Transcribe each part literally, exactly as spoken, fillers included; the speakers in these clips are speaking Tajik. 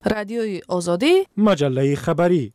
رادیوی آزادی، مجله خبری.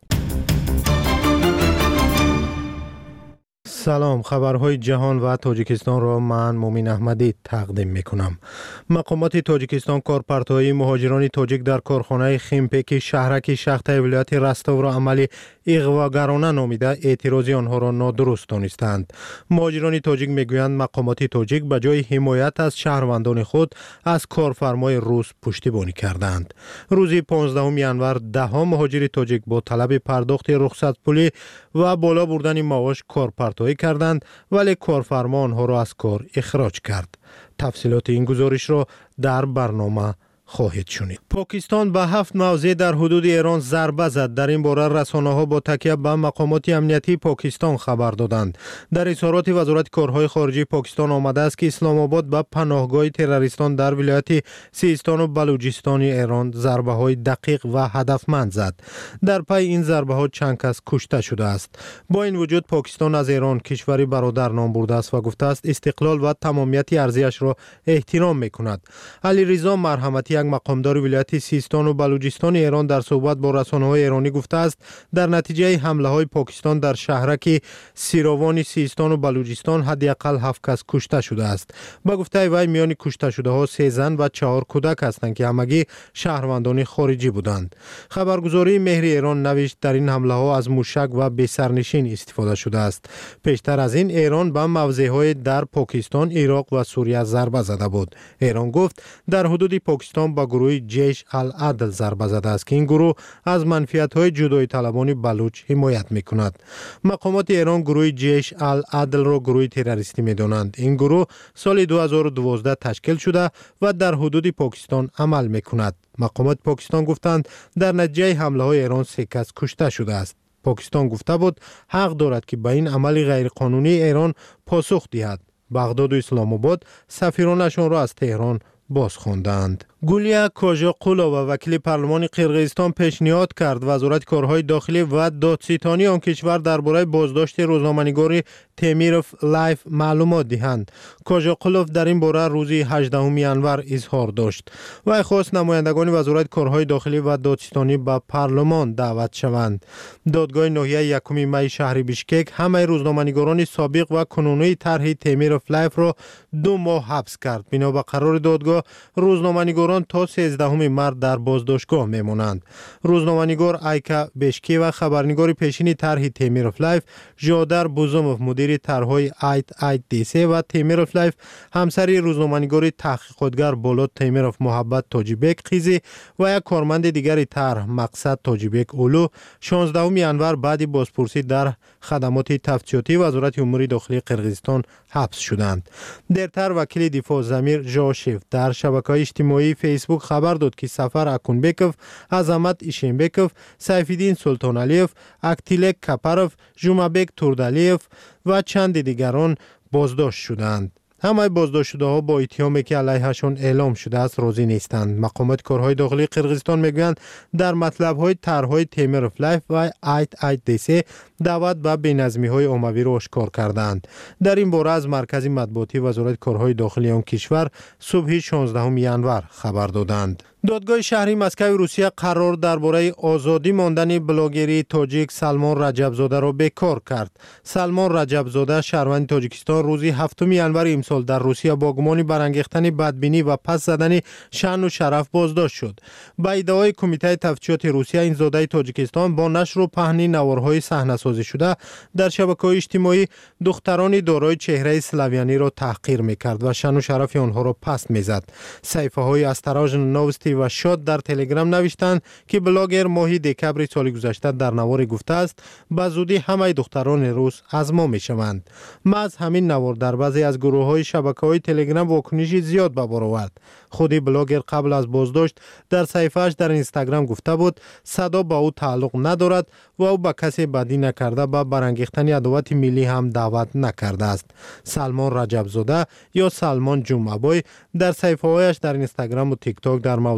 سلام، خبرهای جهان و تاجیکستان را من مومین احمدی تقدیم میکنم. مقامات تاجیکستان کارپرت‌های مهاجران تاجیک در کارخانه خیمپک شهرک شخته ولایت رستاو را عملی اغواگرانه نامیده اعتراضی آنها را نادرست دانستند. مهاجران تاجیک میگویند مقامات تاجیک به جای حمایت از شهروندان خود از کارفرمای روس پشتیبانی کردند. روز پانزدهم ژانویه ده ها مهاجر تاجیک با طلب پرداخت رخصت پولی و بالا بردن معاش کارپرت‌های کردند، ولی کارفرما آنها را از کار اخراج کرد. تفصیلات این گزارش را در برنامه خواهید شنید. پاکستان به هفت موضع در حدود ایران ضربه زد. در این باره رسانه‌ها با تکیه به مقامات امنیتی پاکستان خبر دادند. در اظهارات وزارت کارهای خارجه پاکستان آمده است که اسلام آباد به پناهگاه تروریستان در ولایت سیستان و بلوچستان ایران ضربه‌های دقیق و هدفمند زد. در پی این ضربه‌ها چند کس کشته شده است. با این وجود پاکستان از ایران کشوری برادر نام برده است و گفته است استقلال و تمامیت ارضیش را احترام می‌کند. علیرضا مرحمتی، مقامدار ولایت سیستان و بلوچستان ایران، در صحبت با رسانه‌های ایرانی گفته است در نتیجه حمله‌های پاکستان در شهرک سیروان سیستان و بلوچستان حداقل هفت کس کشته شده است. با گفته وی میان کشته شده‌ها سه زن و چهار کودک هستند که همگی شهروندان خارجی بودند. خبرگزاری مهر ایران نوشت در این حمله‌ها از موشک و بسرنشین استفاده شده است. پیشتر از این ایران به موضع‌های در پاکستان، عراق و سوریه ضربه زده بود. ایران گفت در حدود پاکستان با گروه جیش العدل ضربه زده است که این گروه از منفیت‌های جدایی طلبان بلوچ حمایت می‌کند. مقامات ایران گروه جیش العدل را گروه تروریستی می‌دانند. این گروه سال دو هزار و دوازده تشکیل شده و در حدود پاکستان عمل می‌کند. مقامات پاکستان گفتند در نتیجه حمله‌های ایران سه کس کشته شده است. پاکستان گفته بود حق دارد که به این عمل غیرقانونی ایران پاسخ دهد. بغداد و اسلام آباد سفیرانشان را از تهران باز خواندند. گولیا کاژاقولووا وکیل پارلمان قرقیزستان پیشنهاد کرد وزارت کارهای داخلی و دادستانی آن کشور درباره بازداشت روزنامه‌نگار تیمیروف لایف معلومات دهند. کاژاقولوف در این باره روز هجدهم ژانویه اظهار داشت. و خواست نمایندگان وزارت کارهای داخلی و دادستانی به پارلمان دعوت شوند. دادگاه ناحیه یکم می شهر بیشکک همه روزنامه‌نگاران سابق و کنونی طرح تیمیروف لایف را دو ماه حبس کرد. بنا به قرار دادگاه روزنامه‌نگاران تا سیزدهم مارس در بازداشتگاه میمانند. روزنامه‌نگار ایکا بشکی و خبرنگار پیشین طرح تیمیروف لایف ژادر بوزوموف مدیر طرح‌های ایت ایت دی سی و تیمیروف لایف همسری روزنامه‌نگار تحقیقاتگر بولات تیمیروف محبت تاجیبک قیزی و یک کارمند دیگری طرح مقصد تاجیبک اولو شانزدهم ژانویه بعد بازپرسی در خدمات تفتیشاتی وزارت امور داخلی قرقیزستان حبس شدند. دیرتر وکیل دفاع ضمیر ژاشف در شبکه‌های اجتماعی فیسبوک خبر داد که سفر اکونبکوف، عظمت ایشنبکوف، سیفالدین سلطانعلیوف، اکتیلک کپروف، جومابک توردالیوف و چند دیگران بازداشت شدند. همه بازداشت شده ها با اتهامی که علیهشان اعلام شده است راضی نیستند. مقامات کارهای داخلی قرقیزستان میگویند در مطلب های طرح‌های تیمیروف لایف و ایت ایت دی سی دعوت به بی‌نظمی های عمومی را آشکار کردند. در این باره از مرکز مطبوعاتی وزارت کارهای داخلی آن کشور صبح شانزدهم ژانویه خبر دادند. دادگاه شهری مسکو روسیه قرار درباره آزادی ماندن بلاگری تاجیک سلمان رجبزاده را بکار کرد. سلمان رجبزاده شهروند تاجیکستان روز هفتم ژانویه امسال در روسیه با گمان برانگیختن بدبینی و پس زدن شأن و شرف بازداشت شد. با ادعای کمیته تفتیشات روسیه این زاده تاجیکستان با نشر و پهن نوارهای صحنه‌سازی شده در شبکه‌های اجتماعی دختران دارای چهره اسلاویانی را تحقیر می‌کرد و شأن و شرف آنها را پست می‌زد. صفحه‌های استراژ نوستی و شاد در تلگرام نوشتند که بلاگر ماه دکبر سال گذشته در نوار گفته است به زودی همه دختران روس از ما میشوند. از همین نوار در بعضی از گروه‌های شبکه‌های تلگرام واکنشی زیاد به بار آورد. خودی بلاگر قبل از بازداشت در صفحه‌اش در اینستاگرام گفته بود صدا با او تعلق ندارد و او به کسی بدی نکرده به برانگیختن عداوت ملی هم دعوت نکرده است. سلمان رجبزاده یا سلمان جمعه‌بای در صفحه‌هایش در اینستاگرام و تیک تاک در موضوع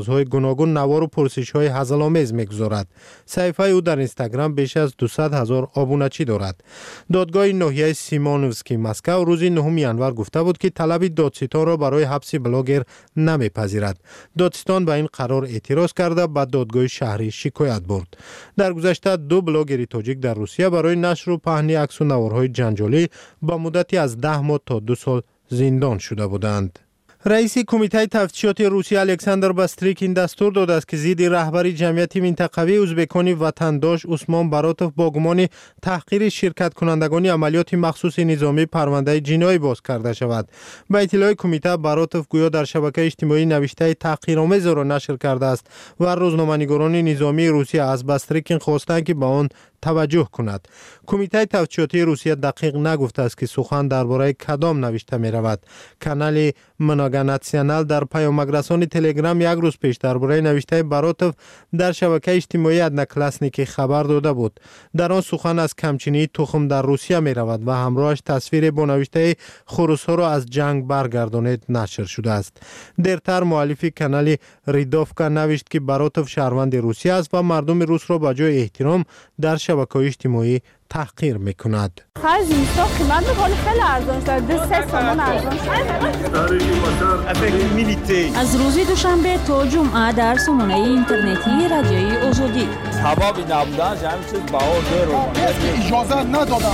آوازهای گوناگون نوار و پرسش‌های هزل‌آمیز می‌گذارد. صفحه او در اینستاگرام بیش از دویست هزار آبونچی دارد. دادگاه ناحیه سیمانوفسکی مسکو روز نهم ژانویه گفته بود که طلب دادستان را برای حبس بلاگر نمی‌پذیرد. دادستان به این قرار اعتراض کرده به دادگاه شهری شکایت برد. در گذشته دو بلاگر تاجیک در روسیه برای نشر و پهن عکس و نوارهای جنجالی با مدتی از ده ماه تا دو سال زندان شده بودند. رئیس کمیته تفتیشات روسیه الکساندر باستریکین دستور داده است که ضد رهبر جمعیت منطقوی ازبکان وطنداش عثمان براتوف با گمان تحقیر شرکت کنندگان عملیات مخصوص نظامی پرونده جنایی باز کرده شود. با اطلاع کمیته براتوف گویا در شبکه اجتماعی نوشته تحقیرآمیز را نشر کرده است و روزنامه‌نگاران نظامی روسیه از باستریکین خواستند که به آن توجه کند. کمیته تفتیشاتی روسیه دقیق نگفته است که سخن درباره کدام نوشته می رود. کانال مناگا ناسیونال در پیامک‌رسان تلگرام یک روز پیش درباره نوشته براتوف در شبکه اجتماعی ادناکلاسنیکی خبر داده بود. در آن سخن از کمچینی تخم در روسیه می رود و همراهش تصویر با نوشته خروس‌ها را از جنگ برگردانید نشر شده است. دیرتر مؤلف کانال ریدوفکا نوشت که براتوف شهروند روسیه است و مردم روس را با جای احترام در شبکه اجتماعی تحقیر میکند. خرج اینستا قیمت میکنه خیلی ارزان شده. سه تومان ارزان شده. از روز دوشنبه تا جمعه در سامانه اینترنتی رادیوی آزادی. حبابی نبودن همین چیز بهار داره. اجازه ندادن.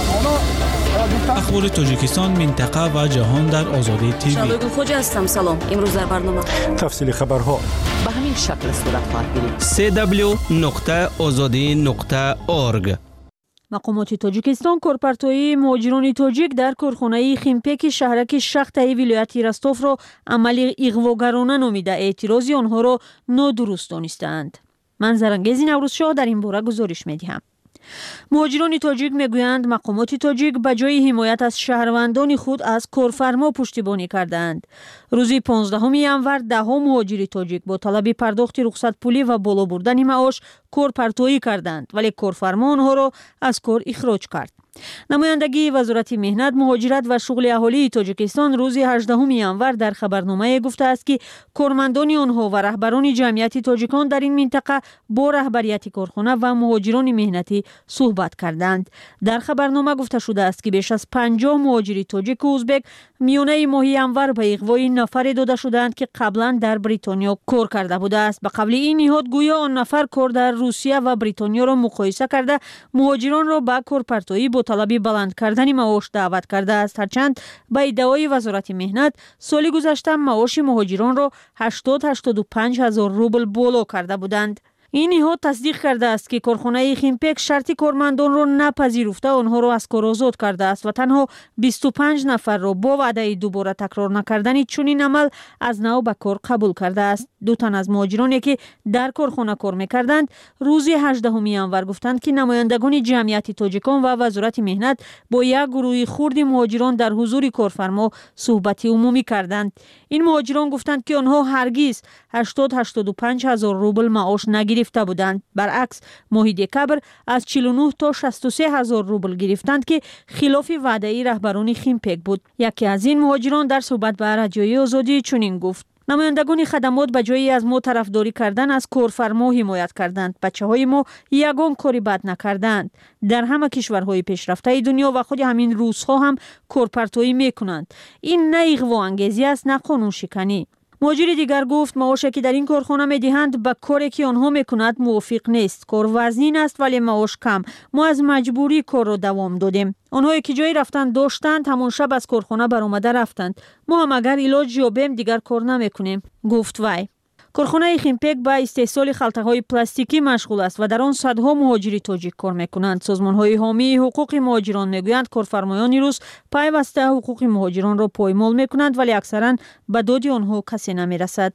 اخبار تاجیکستان، منطقه و جهان در آزادی تیوی. شالوگ خوج هستم. سلام. امروز در برنامه تفصیل خبرها به همین شکل صورت خواهد گرفت. سه دبلیو نقطه آزادی نقطه اورگ. مقامات تاجیکستان کارپرتایی مهاجران تاجیک در کارخانه خیمپک شهرک شختای ولایت رستوف را عمل اغواگرانه نامیده اعتراض آنها را نادرست دانستند. من زرنگیز نوروز شاه در این باره گزارش می‌دهم. مهاجران تاجیک میگویند مقامات تاجیک به جای حمایت از شهروندان خود از کارفرما پشتیبانی کردند. روز پانزدهم ژانویه ده مهاجر تاجیک با طلب پرداخت رخصت پولی و بالا بردن معاش کارپرتایی کردند ولی کارفرما آنها را از کار اخراج کرد. نمایندگی وزارت مهنت، مهاجرت و شغل اهالی تاجیکستان روز هجدهم ژانویه در خبرنامه گفته است که کارمندان آنها و رهبران جمعیت تاجیکان در این منطقه با رهبریت کارخانه و مهاجران مهنتی صحبت کردند. در خبرنامه گفته شده است که بیش از پنجاه مهاجر تاجیک و ازبک میانه ماه ژانویه به اغوای نفر داده شدند که قبلا در بریتانیا کار کرده بوده است. به قبل این نهاد گویا آن نفر کار در روسیه و بریتانیا را مقایسه کرده مهاجران را به کارپرتایی با طلب بلند کردن معاش دعوت کرده است. هرچند به ادعای وزارت مهنت سال گذشته معاش مهاجران را هشتاد تا هشتاد و پنج هزار روبل بالا کرده بودند. این نهاد تصدیق کرده است که کارخانه خیمپک شرط کارمندان را نپذیرفته آنها را از کار آزاد کرده است و تنها بیست و پنج نفر را با وعده دوباره تکرار نکردن چنین عمل از نو به کار قبول کرده است. دو تن از مهاجرانی که در کارخانه کار می‌کردند روز هجدهم ژانویه گفتند که نمایندگان جمعیت تاجیکان و وزارت مهنت با یک گروه خرد مهاجران در حضور کارفرما صحبت عمومی کردند. این مهاجران گفتند که آنها هرگز هشتاد تا هشتاد و پنج هزار روبل معاش نگرفته بودند. برعکس ماه دکبر از چهل و نه تا شصت و سه هزار روبل گرفتند که خلاف وعده رهبران خیمپک بود. یکی از این مهاجران در صحبت با رادیوی آزادی چنین گفت: نمایندگان خدمات به جایی از ما طرفداری کردن از کارفرما حمایت کردند. بچه‌های ما یگان کاری بد نکردند. در همه کشورهای پیشرفته دنیا و خود همین روس‌ها هم کارپرتایی میکنند. این نه اغوا انگیزی است نه قانون شکنی. مهاجر دیگر گفت معاشی که در این کارخانه میدهند با کاری که آنها میکند موافق نیست. کار وزنین است ولی معاش کم. ما از مجبوری کار را دوام دادیم. آنهایی که جای رفتن داشتند همان شب از کارخانه برآمده رفتند. ما هم اگر علاج یابیم دیگر کار نمیکنیم، گفت وی. کارخانه خیمپک با استحصال خلطه‌های پلاستیکی مشغول است و در آن صدها مهاجر تاجیک کار میکنند. سازمان‌های حامی حقوق مهاجران میگویند کارفرمایان روس پیوسته حقوق مهاجران را پایمال میکنند ولی اکثرا به داد آنها کسی نمیرسد.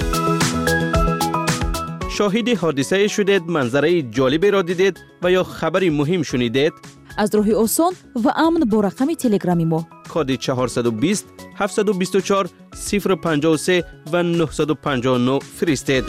شاهد حادثه شدید، منظره جالبی را دیدید و یا خبری مهم شنیدید؟ از راه آسان و امن با رقم تلگرامی ما کد چهارصد و بیست هفتصد و بیست و چهار صفر پنجاه و سه و نهصد و پنجاه و نه فرستید.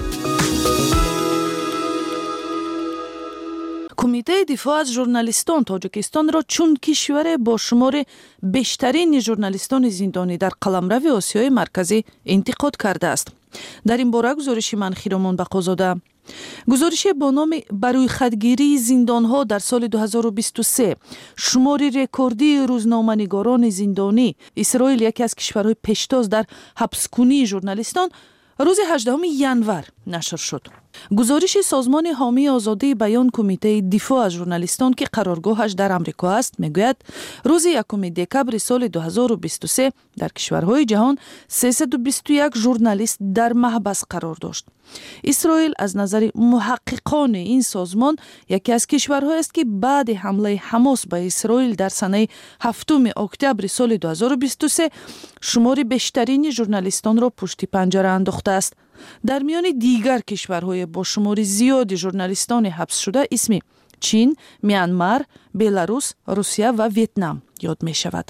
کمیته دفاع از ژورنالیستان تاجیکستان را چون کشور با شمار بیشترین ژورنالیستان زندانی در قلمرو آسیای مرکزی انتقاد کرده است. дар ин бора гузориши ман Хиромон Бақозода. гузорише бо номи барӯйхатгирии зиндонҳо дар соли дуҳазору бисту се, шумори рекордии рӯзноманигорони зиндонӣ, Исроил яке аз кишварҳои пештоз дар ҳабскунии журналистон, рӯзи ҳаждаҳуми январ нашр шуд. гузориши созмони ҳомии озодии баён Кумитаи дифоъ аз журналистон ки қароргоҳаш дар Амрико аст, мегӯяд рӯзи якуми декабри соли дуҳазору бисту се дар кишварҳои ҷаҳон сесаду бисту як журналист дар маҳбас қарор дошт. Исроил аз назари муҳаққиқони ин созмон яке аз кишварҳоест ки баъди ҳамлаи Ҳамос ба Исроил дар санаи ҳафтуми октябри соли дуҳазору бисту се шумори бештарини журналистонро пушти панҷара андохтааст. дар миёни дигар кишварҳои бо шумори зиёди журналистони ҳабсшуда исми Чин, Мянмар, Беларус, Русия ва Вьетнам ёд мешавад.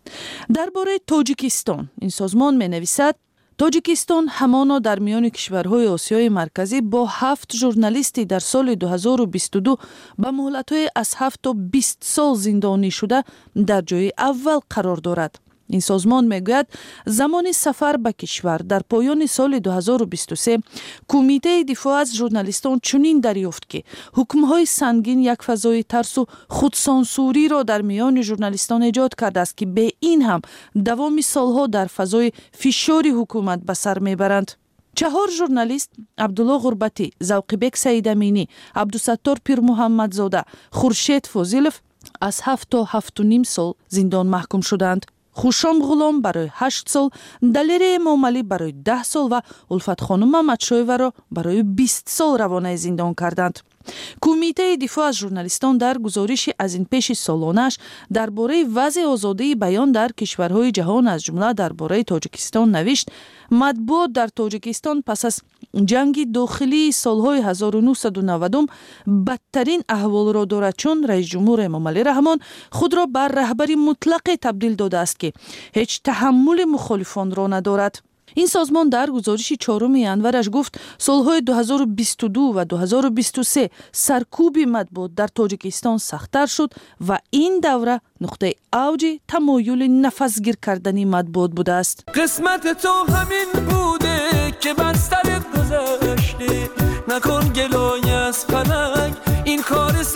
дар бораи Тоҷикистон ин созмон менависад: Тоҷикистон ҳамоно дар миёни кишварҳои Осиёи марказӣ бо ҳафт журналисти дар соли дуҳазору бисту ду ба муҳлатҳои аз ҳафт то бист сол зиндонӣ шуда дар ҷойи аввал қарор дорад. ин созмон мегӯяд замони сафар ба кишвар дар поёни соли дуҳазору бисту се Кумитаи дифоъ аз журналистон чунин дарёфт ки ҳукмҳои сангин як фазои тарсу худсонсуриро дар миёни журналистон эҷод кардааст ки бе ин ҳам давоми солҳо дар фазои фишори ҳукумат ба сар мебаранд. чаҳор журналист Абдулло Ғурбатӣ, Завқибек Саидаминӣ, Абдусаттор Пирмуҳаммадзода, Хуршед Фозилов аз ҳафт то ҳафту ним сол зиндон маҳкум шуданд. Хушом Ғулом барои ҳашт сол, Далерия Момалӣ барои даҳ сол ва Улфатхонум Мамадшоеваро барои бист сол равонаи зиндон карданд. Кумитаи дифоъ аз журналистон дар гузориши аз ин пеши солонааш дар бораи вазъи озодии баён дар кишварҳои ҷаҳон аз ҷумла дар бораи Тоҷикистон навишт: матбуот дар Тоҷикистон пас аз ҷанги дохилии солҳои ҳазору нуҳсаду навадум бадтарин аҳволро дорад, чун раисҷумҳур Эмомалӣ Раҳмон худро ба раҳбари мутлақе табдил додааст ки ҳеҷ таҳаммули мухолифонро надорад. ин созмон дар гузориши чоруми январаш гуфт солҳои дуҳазору бисту ду ва дуҳазору бисту се саркӯби матбуот дар Тоҷикистон сахттар шуд ва ин давра нуқтаи авҷи тамоюли нафасгир кардани матбуот будааст. қисмат то ҳамин буде ки бар сарат гузаште, накун гилои аз фалак ин кори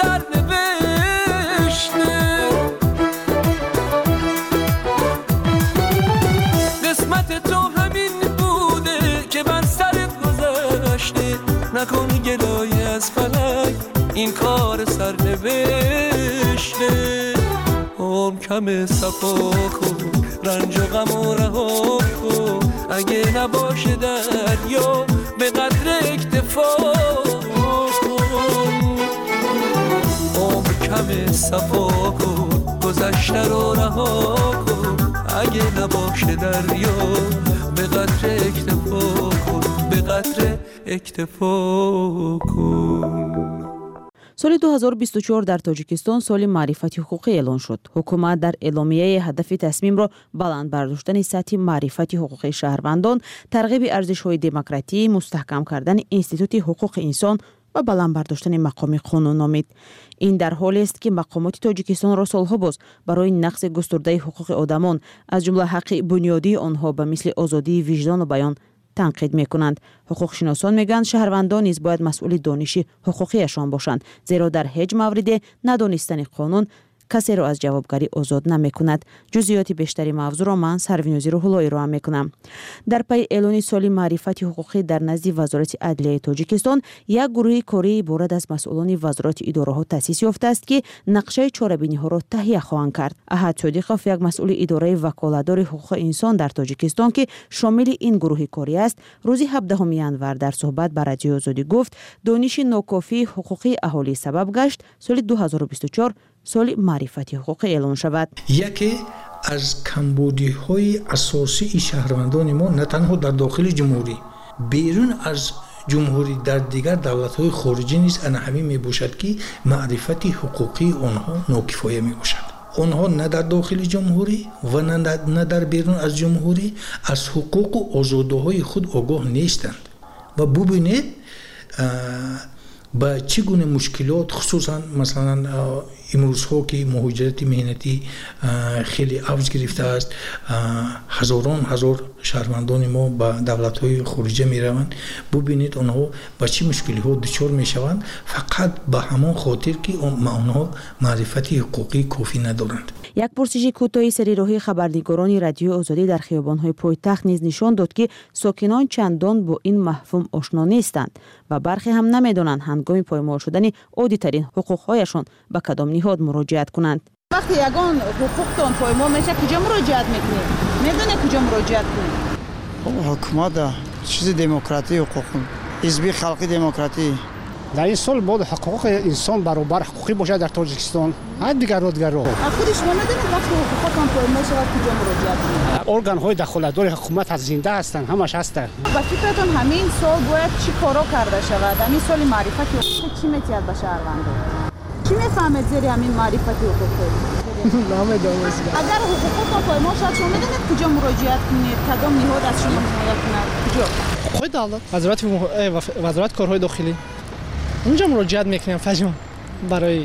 сарнивеште. نکن گلای از فلک این کار سرنوشته. عمر کم صفا کن رنج و غم و رها کن، اگه نباشه دریا به قدر اکتفا کن. عمر کم صفا کن گذشته رو رها کن، اگه نباشه دریا به قدر اکتفا کن، به قدر اکتفا کن. соли дуҳазору бисту чор дар Тоҷикистон соли маърифати ҳуқуқӣ эълон шуд. ҳукумат дар эъломияи ҳадафи тасмимро баланд бардоштани сатҳи маърифати ҳуқуқи шаҳрвандон, тарғиби арзишҳои демократӣ, мустаҳкам кардани институти ҳуқуқи инсон ва баланд бардоштани мақоми қонун номид. ин дар ҳолест ки мақомоти Тоҷикистонро солҳо боз барои нақси густурдаи ҳуқуқи одамон, аз ҷумла ҳаққи бунёдии онҳо ба мисли озодии виҷдону баён танқид мекунанд. ҳуқуқшиносон мегӯянд шаҳрвандон низ бояд масъули дониши ҳуқуқиашон бошанд, зеро дар ҳеҷ мавриде надонистани қонун касеро аз ҷавобгарӣ озод намекунад. ҷузъиёти бештари мавзӯъро ман Сарвинози Рӯҳуллоӣ роҳам мекунам. дар пайи эълони соли маърифати ҳуқуқӣ дар назди Вазорати Адлияи Тоҷикистон як гурӯҳи корӣ иборат аз масъулони вазорати идораҳо таъсис ёфтааст ки нақшаи чорабиниҳоро таҳия хоҳанд кард. Аҳад Содиқов, як масъули идораи ваколатдори ҳуқуқи инсон дар Тоҷикистон ки шомили ин гурӯҳи корӣ аст, рӯзи ҳабдаҳуми январ дар суҳбат ба Радиои Озодӣ гуфт дониши нокофии ҳуқуқии аҳолӣ сабаб гашт соли дуҳазору бисту чор соли маърифати ҳуқуқӣ эълон шавад. яке аз камбудиҳои асосии шаҳрвандони мо на танҳо дар дохили ҷумҳурӣ, берун аз ҷумҳурӣ дар дигар давлатҳои хориҷӣ низ ана ҳамин мебошад ки маърифати ҳуқуқии онҳо нокифоя мебошад. онҳо на дар дохили ҷумҳурӣ ва на дар берун аз ҷумҳурӣ аз ҳуқуқу озодиҳои худ огоҳ нестанд. ва бубинед با چه گونه مشکلات خصوصا مثلا امروز ها که مهاجرت مهنتی خیلی اوج گرفته است، هزاران هزار شهروندان ما به دولت های خارجی می روند، ببینید آنها با چه مشکلی ها دچار می شوند، فقط به همان خاطر که آنها معرفت حقوقی کافی ندارند. یک پرسش کوتاهی سریراهی خبرنگاران رادیو آزادی در خیابان‌های پایتخت نیز نشان داد که ساکنان چندان با این مفهوم آشنا نیستند و برخی هم نمی‌دانند هنگام پایمال شدن عادی‌ترین حقوق‌هایشان به کدام نهاد مراجعت کنند. وقتی یگان حقوقتان پایمال میشه کجا مراجعت میکنید؟ میدونید کجا مراجعت کنید؟ حکومت چیز دموکراتی حقوق حزب خلقی دموکراتی در این سال بود حقوق انسان برابر حقوقی باشه در تاجیکستان. هر دیگر رو دیگر رو. خود شما ندونید وقتی حقوقتان پایمال شود کجا مراجعت کنید؟ ارگان های دخالت‌دار حکومت از زنده هستند، همش هستند. با فکرتون همین سال باید چی کارا کرده شود؟ همین سال معرفت حقوق چی میتیاد به شهروندان؟ چی میفهمید زیر همین معرفت حقوق؟ نمیدونم. اگر حقوقتان پایمال شود شما میدونید کجا مراجعت کنید؟ کدام نهاد از شما حمایت کند؟ کجا؟ خود دولت وزارت وزارت کارهای داخلی اونجا مراجعت میکنیم فجم برای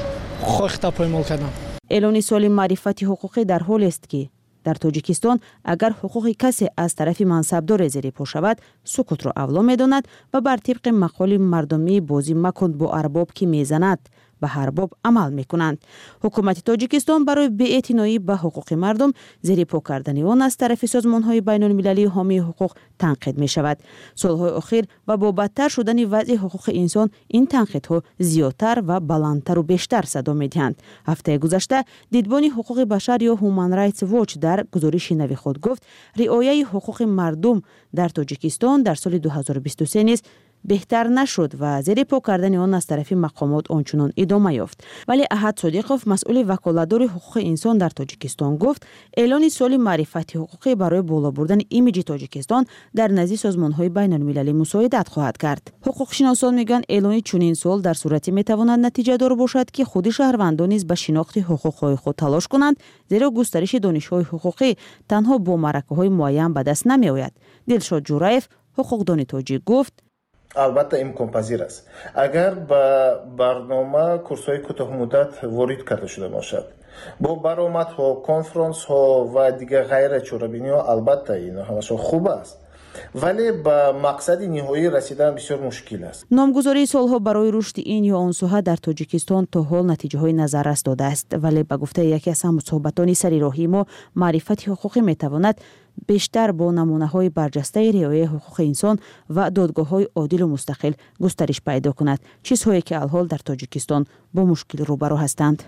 خواهد پایمال کردن. اعلان سال معرفت حقوقی در حال است که در تاجیکستان اگر حقوق کسی از طرف منصبدار زیر پا شود سکوت را اولا میداند و بر طبق مقال مردمی بازی مکن با ارباب که میزند به هر باب عمل میکنند. حکومت تاجیکستان برای بی‌اعتنایی به حقوق مردم زیر پا کردن آن از طرف سازمان‌های بین‌المللی حامی حقوق تنقید می‌شود. سال‌های اخیر و با بدتر شدن وضع حقوق انسان این تنقیدها زیادتر و بلندتر و بیشتر صدا می‌دهند. هفته گذشته دیدبان حقوق بشر یا هومن رایتس واچ در گزارش نوی خود گفت رعایت حقوق مردم در تاجیکستان در سال دو هزار و بیست و سه نیز بهتر نشد و زیر پا کردن آن از طرف مقامات آنچنان ادامه یافت. ولی احد صادقوف مسئول وکالتدار حقوق انسان در تاجیکستان گفت اعلان سال معرفت حقوقی برای بالا بردن ایمیج تاجیکستان در نزد سازمان‌های بین‌المللی مساعدت خواهد کرد. حقوق شناسان میگن اعلان چنین سال در صورتی میتواند نتیجه دار باشد که خود شهروندان نیز به شناخت حقوق‌های خود تلاش کنند، زیرا گسترش دانش‌های حقوقی تنها با معرکه‌های معین به دست نمی‌آید. دلشاد جورایف حقوقدان تاجیک گفت البته امکان پذیر است اگر به برنامه کورس‌های کوتاه مدت وارد کرده شده باشد با برآمدها کنفرانس ها و دیگر غیر چورابینی ها، البته این همش خوب است ولی به مقصد نهایی رسیدن بسیار مشکل است. نامگذاری سالها برای رشد این یا آن ساحه در تاجیکستان تا حال نتیجه های نظررس داده است، ولی به گفته یکی از مصاحبتان سریراهی ما معرفت حقوقی میتواند بیشتر با نمونه های برجسته رعایت حقوق انسان و دادگاه های عادل و مستقل گسترش پیدا کند، چیزهایی که الحال در تاجیکستان با مشکل روبرو هستند.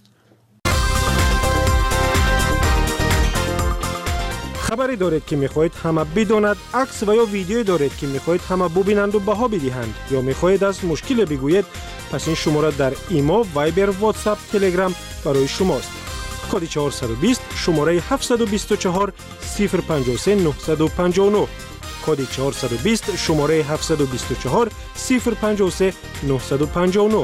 خبری دارید که میخواهید همه بداند، عکس و یا ویدیویی دارید که میخواهید همه ببینند و بها بدهند، یا میخواهید از مشکل بگویید، پس این شماره در ایما، وایبر، واتساپ، تلگرام برای شماست. کد چهارصد و بیست شماره هفتصد و بیست و چهار صفر پنجاه و سه نهصد و پنجاه و نه. کد چهارصد و بیست شماره هفتصد و بیست و چهار صفر پنجاه و سه نهصد و پنجاه و نه.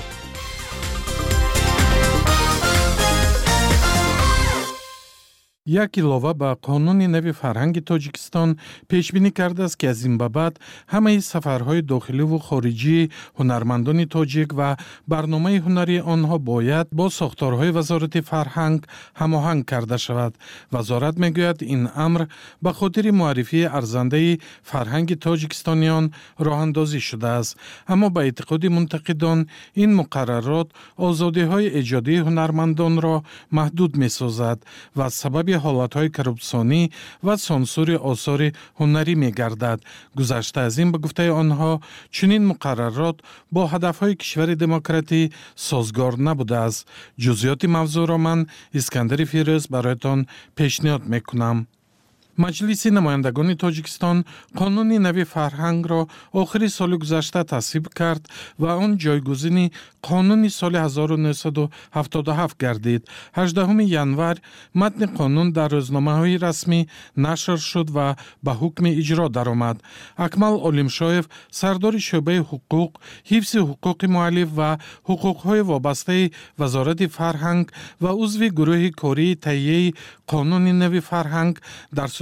یک علاوه به قانون نوی فرهنگ تاجیکستان پیشبینی کرده است که از این به بعد همه سفرهای داخلی و خارجی هنرمندان تاجیک و برنامه هنری آنها باید با ساختارهای وزارت فرهنگ هماهنگ کرده شود. وزارت میگوید این امر به خاطر معرفی ارزنده فرهنگ تاجیکستانیان راه اندازی شده است، اما به اعتقاد منتقدان این مقررات آزادی‌های ایجادی هنرمندان را محدود می‌سازد و سبب حالتهای کرپسیونی و سانسور آثار هنری می گردد. گذشته از این به گفته آنها چنین مقررات با هدفهای کشور دموکراتی سازگار نبوده است. جزئیات موضوع را من اسکندر فیروز برایتان پیشنهاد می کنم. مجلس نمایندگان تاجیکستان قانون نوی فرهنگ را آخر سال گذشته تصویب کرد و آن جایگزین قانون سال هزار و نهصد و هفتاد و هفت گردید. هجدهم ژانویه متن قانون در روزنامه‌های رسمی نشر شد و به حکم اجرا درآمد. اکمل عالمشایف سردار شعبه حقوق، حفظ حقوق مؤلف و حقوق‌های وابسته وزارت فرهنگ و عضو گروه کاری تهیه قانون نوی فرهنگ در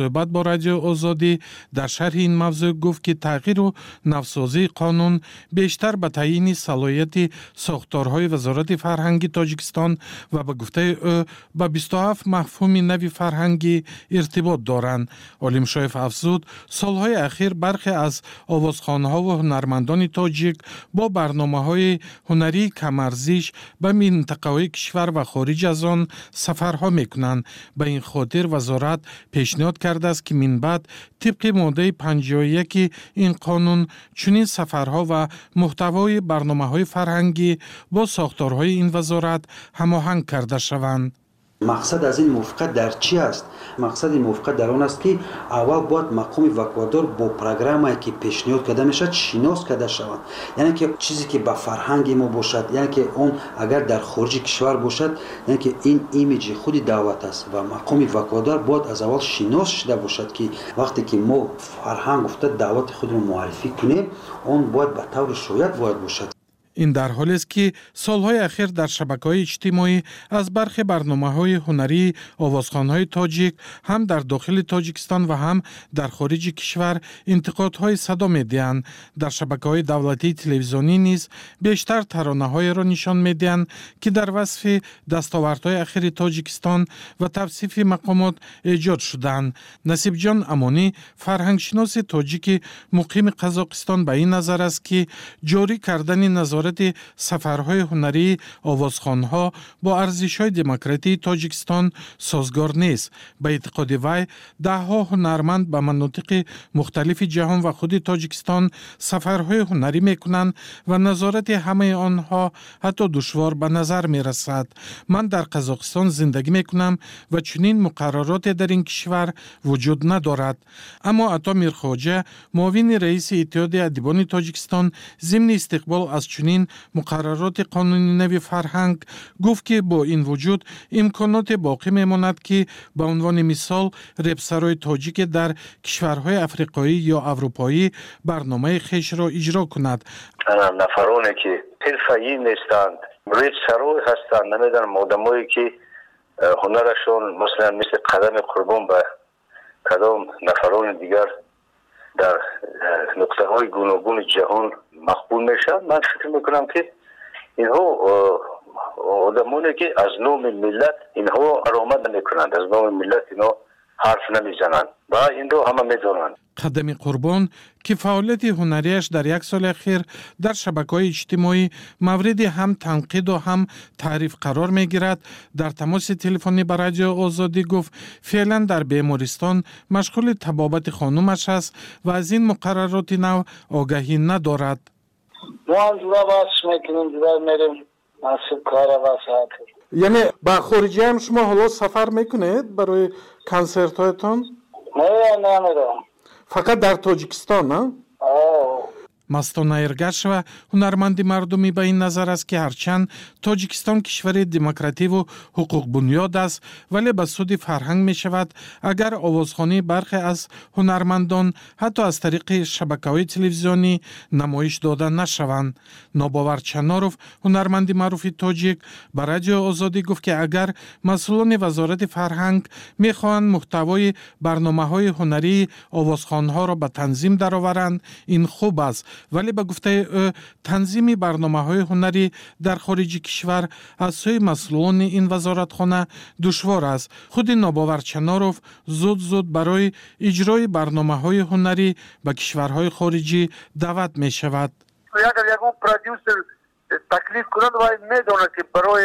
صحبت با رادیو آزادی در شرح این موضوع گفت که تغییر و نوسازی قانون بیشتر به تعیین صلاحیت ساختارهای وزارت فرهنگی تاجیکستان و به گفته او به بیست و هفت مفهوم نوی فرهنگی ارتباط دارند. عالم شایف افزود سالهای اخیر برخی از آوازخوان‌ها و هنرمندان تاجیک با برنامه‌های هنری کم‌ارزش به منطقه‌های کشور و خارج از آن سفرها می‌کنند. به این خاطر وزارت پیشنهاد کرده است که من بعد طبق ماده پنجاه و یک این قانون چنین سفرها و محتوای برنامه‌های فرهنگی با ساختارهای این وزارت هماهنگ کرده شوند. مقصد از این موافقت در چی است؟ مقصد این موافقت در آن است که اول باید مقام وکالتدار با پروگرامی که پیشنهاد کرده میشد شناس کرده شود، یعنی که چیزی که با فرهنگ ما باشد، یعنی که اون اگر در خارج کشور باشد، یعنی که این ایمیج خود دعوت است و مقام وکالتدار باید از اول شناس شده باشد که وقتی که ما فرهنگ افتاد دعوت خود رو معرفی کنیم اون باید به طور شایع باید باشد. این در حالی است که سالهای اخیر در شبکه‌های اجتماعی از برخی برنامه‌های هنری آوازخوان‌های تاجیک هم در داخل تاجیکستان و هم در خارج کشور انتقادهای صدا می‌دهند. در شبکه‌های دولتی تلویزیونی نیز بیشتر ترانه‌های را نشان می‌دهند که در وصف دستاوردهای اخیر تاجیکستان و توصیف مقامات ایجاد شدند. نصیب جان امانی فرهنگشناس تاجیک مقیم قزاقستان به این نظر است که جاری کردن نظارت سفرهای هنری آوازخوان‌ها با ارزش‌های دموکراتی تاجیکستان سازگار نیست. به اعتقاد وی ده‌ها هنرمند به مناطق مختلف جهان و خود تاجیکستان سفرهای هنری می‌کنند و نظارت همه آنها حتی دشوار به نظر می‌رسد. من در قزاقستان زندگی می‌کنم و چنین مقررات در این کشور وجود ندارد. اما عطا میرخواجه معاون رئیس اتحاد ادیبان تاجیکستان ضمن استقبال از چنین مقررات قانونی نوی فرهنگ گفت که با این وجود امکانات باقی میماند که به عنوان مثال رپسرای تاجیک در کشورهای افریقایی یا اروپایی برنامه خیش را اجرا کند. نفرانی که حرفه‌ای نیستند، رپسرای هستند، نمیدونم آدمایی که هنرشون مثلا مثل قدم قربان به کدام نفران دیگر در نقطه های گوناگون جهان مقبول میشن. من فکر میکنم که اینها آدمانی که از نام ملت اینها آرامد نمیکنند، از نام ملت اینها حرف نمیزنند و این رو همه میدونند. قدم قربان که فعالیت هنریش در یک سال اخیر در شبکه‌های اجتماعی مورد هم تنقید و هم تعریف قرار می‌گیرد، در تماس تلفنی با رادیو آزادی گفت فعلا در بیمارستان مشغول طبابت خانومش است و از این مقررات نو آگاهی ندارد. ما هم جورا باش میکنیم، جورا میریم مسئول کار واسه. یعنی با خارجی هم شما حالا سفر میکنید برای کنسرت هایتان؟ نه نه نمیرم. فقط در تاجیکستان نه؟ آه. مستانه ارگش و هنرمندی مردمی به این نظر است که هرچند تاجیکستان کشور دموکراتی و حقوق بنیاد است ولی به سود فرهنگ می شود اگر آوازخوانی برخی از هنرمندان حتی از طریق شبکه‌های تلویزیونی نمایش داده نشوند. ناباور چناروف هنرمندی معروف تاجیک به رادیو آزادی گفت که اگر مسئولان وزارت فرهنگ می خواهند محتوای برنامه‌های هنری آوازخوان‌ها را به تنظیم درآورند این خوب است، ولی به گفته تنظیم برنامه‌های هنری در خارج کشور از سوی مسئولان این وزارتخانه دشوار است. خود ناباور چناروف زود زود برای اجرای برنامه‌های هنری به کشورهای خارجی دعوت می شود. اگر یکون پرودیوسر تکلیف کند و میدونه که برای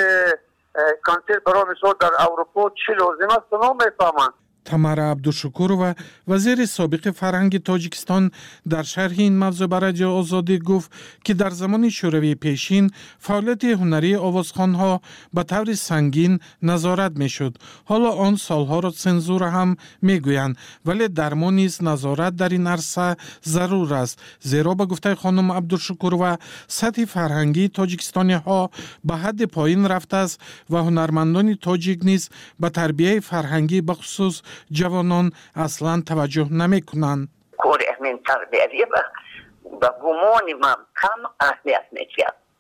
کانسرت برای مثال در اروپا چی لازم است تو نمیفهمند. تمارا عبدالشکور و وزیر سابق فرهنگ تاجیکستان در شرح این موضوع به رادیو آزادی گفت که در زمان شوروی پیشین فعالیت هنری آوازخوان‌ها به طور سنگین نظارت می‌شد. حالا آن سالها را سنزور هم می‌گویند، ولی در ما نیز نظارت در این عرصه ضرور است، زیرا به گفته خانم عبدالشکور و سطح فرهنگی تاجیکستانی‌ها به حد پایین رفته است و هنرمندان تاجیک نیز به تربیت فرهنگی به خصوص جوانان اصلا توجه نمی کنند. کار همین تربیتی با گمان من کم اهمیت می‌دهد.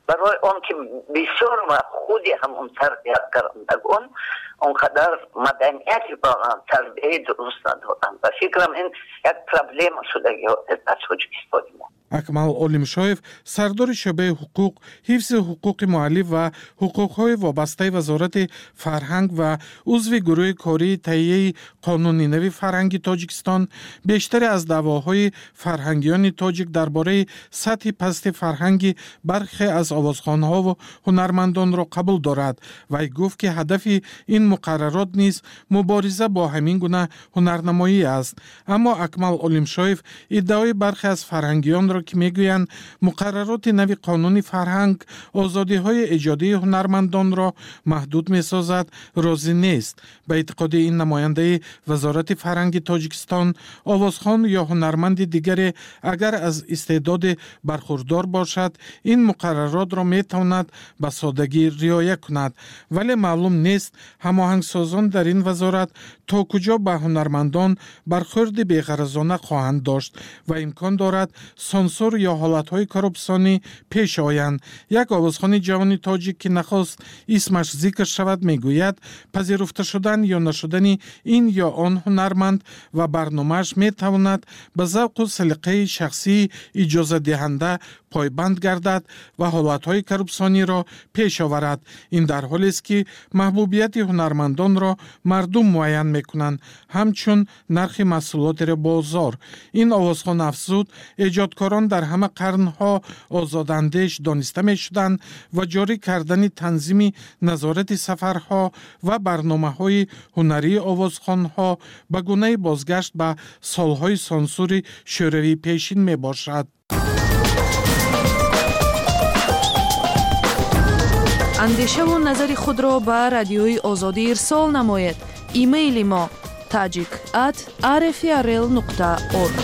برای آن که بسیار ما خودی همون تربیت کردگان اونقدر مدنیتی با تربیه درست ندادن و فکرم این یک پرابلم شده در تاجیکستان ما. اکمل عالمشایف سردار شعبه حقوق، حفظ حقوق مؤلف و حقوق‌های وابسته وزارت فرهنگ و عضو گروه کاری تهیه قانون نوی فرهنگی تاجیکستان بیشتر از دعواهای فرهنگیان تاجیک درباره سطح پست فرهنگی برخی از آوازخوان‌ها و هنرمندان را قبول دارد و گفت که هدف این مقررات نیز مبارزه با همین گونه هنرنمایی است. اما اکمل عالمشایف ادعای برخی از فرهنگیان را که میگویند مقررات نوی قانون فرهنگ آزادی های ایجادی هنرمندان را محدود می سازد راضی نیست. به اعتقاد این نماینده وزارت فرهنگ تاجیکستان، آوازخوان یا هنرمند دیگری اگر از استعداد برخوردار باشد این مقررات را می تواند به سادگی رعایت کند، ولی معلوم نیست هماهنگسازان در این وزارت تا کجا به هنرمندان برخورد بی‌غرضانه خواهند داشت و امکان دارد سانسور یا حالتهای کاربسانی پیش آیند. یک آوازخوان جوان تاجیک که نخواست اسمش ذکر شود میگوید پذیرفته شدن یا نشدن این یا آن هنرمند و برنامهش می تواند به ذوق و سلیقه شخصی اجازه دهنده پایبند گردد و حالتهای کاربسانی را پیش آورد. این در حالی است که محبوبیت هنرمندان را مردم معین میکنند همچون نرخ محصولات بازار. این آوازخوان افزود ایجادکاران در همه قرنها آزاداندیش دانسته می شدند و جاری کردن تنظیم نظارت سفرها و برنامه‌های هنری آوازخوان‌ها به گونه بازگشت به سالهای سانسور شوروی پیشین می باشد. اندیشه و نظر خود را به رادیوی آزادی ارسال نماید. ایمیل ما tajik at r f r l nokta org.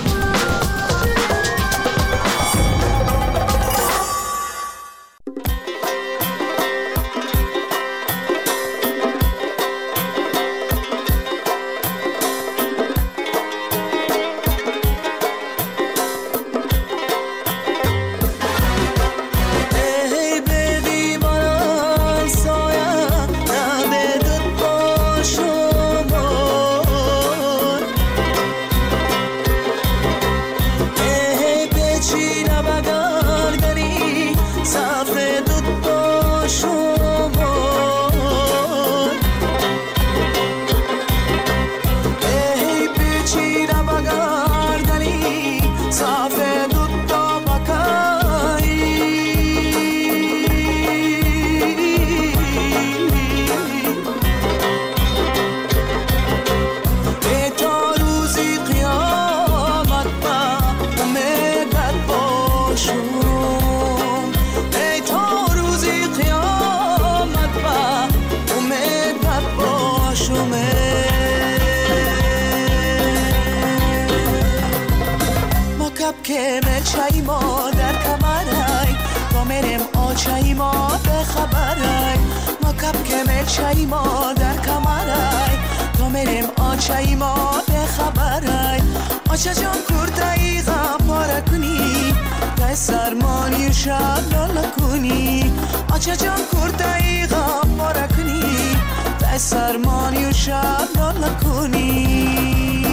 که مچای ما در کمرای تا میرم آچای ما به خبرای ما کب که مچای ما در کمرای تا میرم آچای ما به خبرای آچا جان کردای غپاره کنی تا سرمانی شب لالا کنی آچا جان کردای غپاره کنی تا سرمانی شب لالا کنی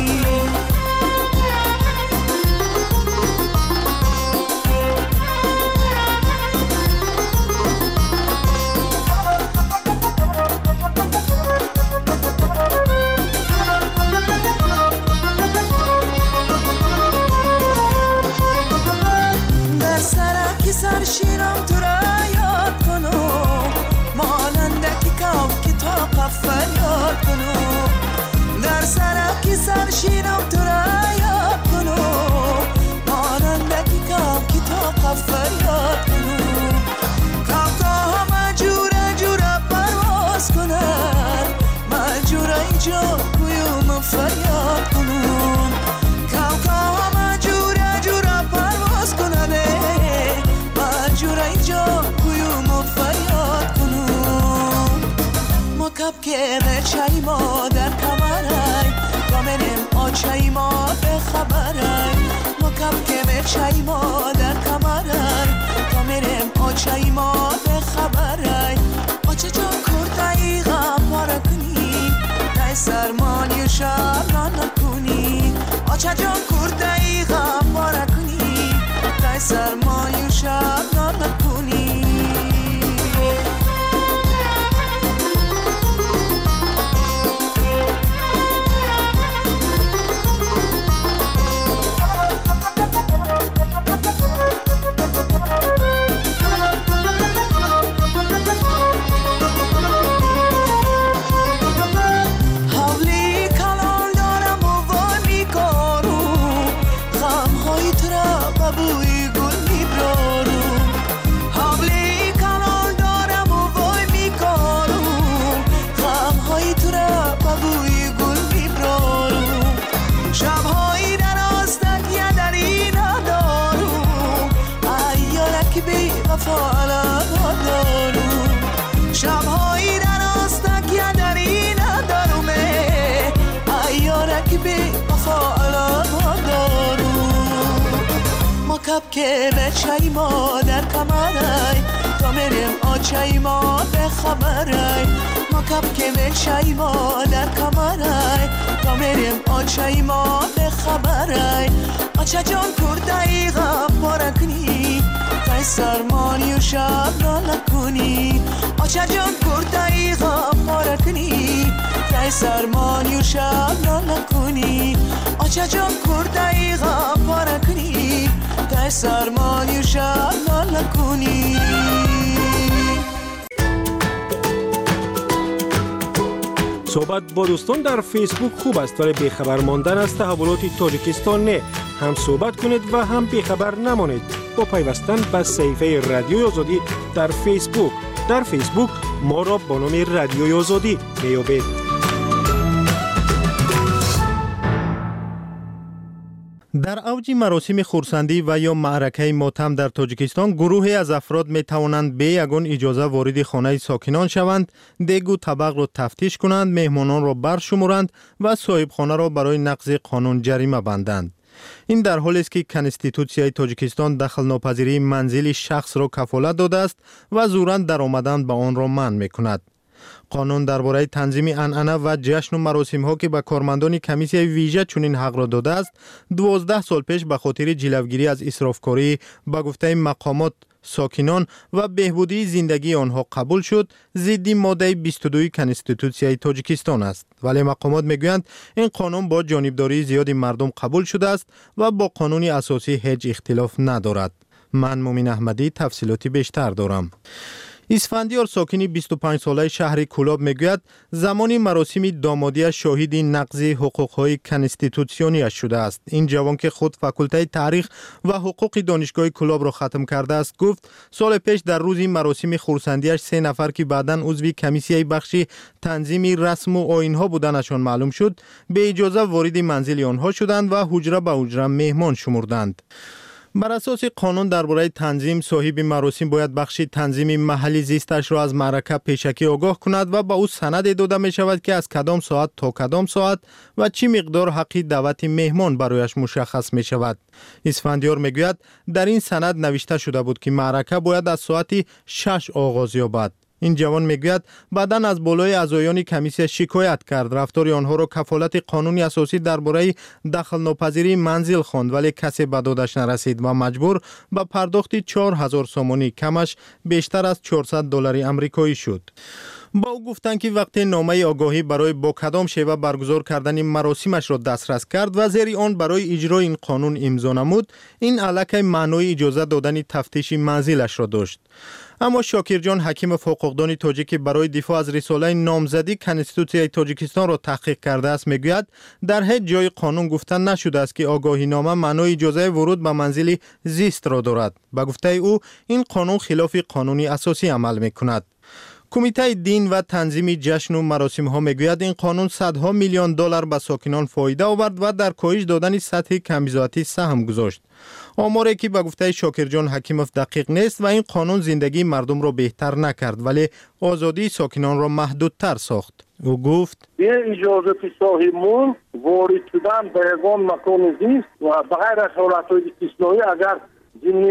سرشیرم تو را یاد کنو ماننده که کاف کتاب فریاد کنو در سرکی سرشیرم تو را یاد کنو ماننده که کاف کتاب فریاد کنو کاف تا همه جوره جوره پرواز کنن من جوره اینجا کویم فریاد کنو کاف تا همه جوره جوره پرواز کنن جورا اینجا کویومو فریاد کنم ما کب که مرچای ما در کمرای تا منم آچای ما به خبرای ما کب که مرچای ما در کمرای تا منم آچای ما آچه جان کرده ای غم باره کنی تای سرمایه و شب ناله کنی شب‌هایی در آستک یا در این دارومه ایارک بی وفا علاقه دارو ما کب که به چای ما در کمرای تا میریم آچای ما به خبرای ما کب که به چای ما در کمرای تا میریم آچای ما به خبرای آچه جان کرده ای غم باره کنی تای سرمانی و شب ناله کنی آچه جان کرده ای غم باره کنی تای سرمانی و شب ناله کنی آچه جان کرده ای غم باره کنی تای سرمانی و شب ناله کنی صحبت با دوستان در فیسبوک خوب است ولی بیخبر ماندن از تحولات تاجیکستان نه. هم صحبت کنید و هم بیخبر نمانید با پیوستن به صفحه رادیوی آزادی در فیسبوک. در فیسبوک ما را با نام رادیوی آزادی میابید. در اوج مراسم خورسندی و یا معرکه ماتم در تاجیکستان گروهی از افراد می توانند به یگان اجازه وارد خانه ساکنان شوند، دیگ و طبق را تفتیش کنند، مهمانان را برشمارند و صاحب خانه را برای نقض قانون جریمه بندند. این در حالی است که کنستیتوسیای تاجیکستان دخل ناپذیری منزل شخص را کفالت داده است و زوراً در آمدن به آن را منع می‌کند. قانون درباره تنظیم عنعنه و جشن و مراسم ها که به کارمندان کمیسیون ویژه چنین حق را داده است، دوازده سال پیش به خاطر جلوگیری از اسرافکاری به گفته مقامات ساکنان و بهبودی زندگی آنها قبول شد، ضد ماده بیست و دو کنستیتوسیای تاجیکستان است. ولی مقامات میگویند این قانون با جانبداری زیاد مردم قبول شده است و با قانون اساسی هیچ اختلاف ندارد. من مومین احمدی تفصیلاتی بیشتر دارم. اسفندیار ساکنی بیست و پنج ساله شهر کولاب میگوید زمانی مراسم دامادی شاهد نقض حقوق‌های کنستیتوسیونی شده است. این جوان که خود فاکولته تاریخ و حقوق دانشگاه کولاب را ختم کرده است گفت سال پیش در روز مراسم خورسندیش سه نفر که بعداً عضو کمیسیای بخش تنظیم رسم و آیین‌ها بودنشان معلوم شد به اجازه وارد منزل آنها شدند و حجره به حجره مهمان شمردند. بر اساس قانون درباره تنظیم صاحب مراسم باید بخش تنظیم محلی زیستش را از معرکه پیشکی آگاه کند و به او سند داده می شود که از کدام ساعت تا کدام ساعت و چی مقدار حق دعوت مهمان برایش مشخص می شود. اسفندیار می گوید در این سند نوشته شده بود که معرکه باید از ساعت شش آغاز یابد. این جوان میگوید بعداً از بالای اعضایان کمیسیون شکایت کرد، رفتار آنها را کفالت قانونی اساسی درباره دخل ناپذیری منزل خواند ولی کسی به دادش نرسید و مجبور به پرداخت چهار هزار سومانی کمش بیشتر از چهارصد دلار آمریکایی شد. با او گفتند که وقتی نامه آگاهی برای با کدام شیوه برگزار کردن مراسمش را دسترس کرد و زیر آن برای اجرای این قانون امضا نمود، این علاقه معنای اجازه دادن تفتیش منزلش را داشت. اما شاکر جان حکیم حقوقدان تاجیک برای دفاع از رساله نامزدی کنستیتوسیای تاجیکستان را تحقیق کرده است میگوید در هیچ جای قانون گفته نشده است که آگاهی نامه معنای اجازه ورود به منزل زیست را دارد. به گفته او این قانون خلاف قانونی اساسی عمل میکند. کمیته دین و تنظیم جشن و مراسم ها میگوید این قانون صدها میلیون دلار به ساکنان فایده آورد و در کاهش دادن سطح کمبزاتی سهم گذاشت. آماری که به گفته شاکر جان حکیموف دقیق نیست و این قانون زندگی مردم را بهتر نکرد ولی آزادی ساکنان را محدودتر ساخت. او گفت به اجازه صاحبمون وارد شدن به یگان مکان زیست و بغیر از حالتهای استثنایی اگر جنی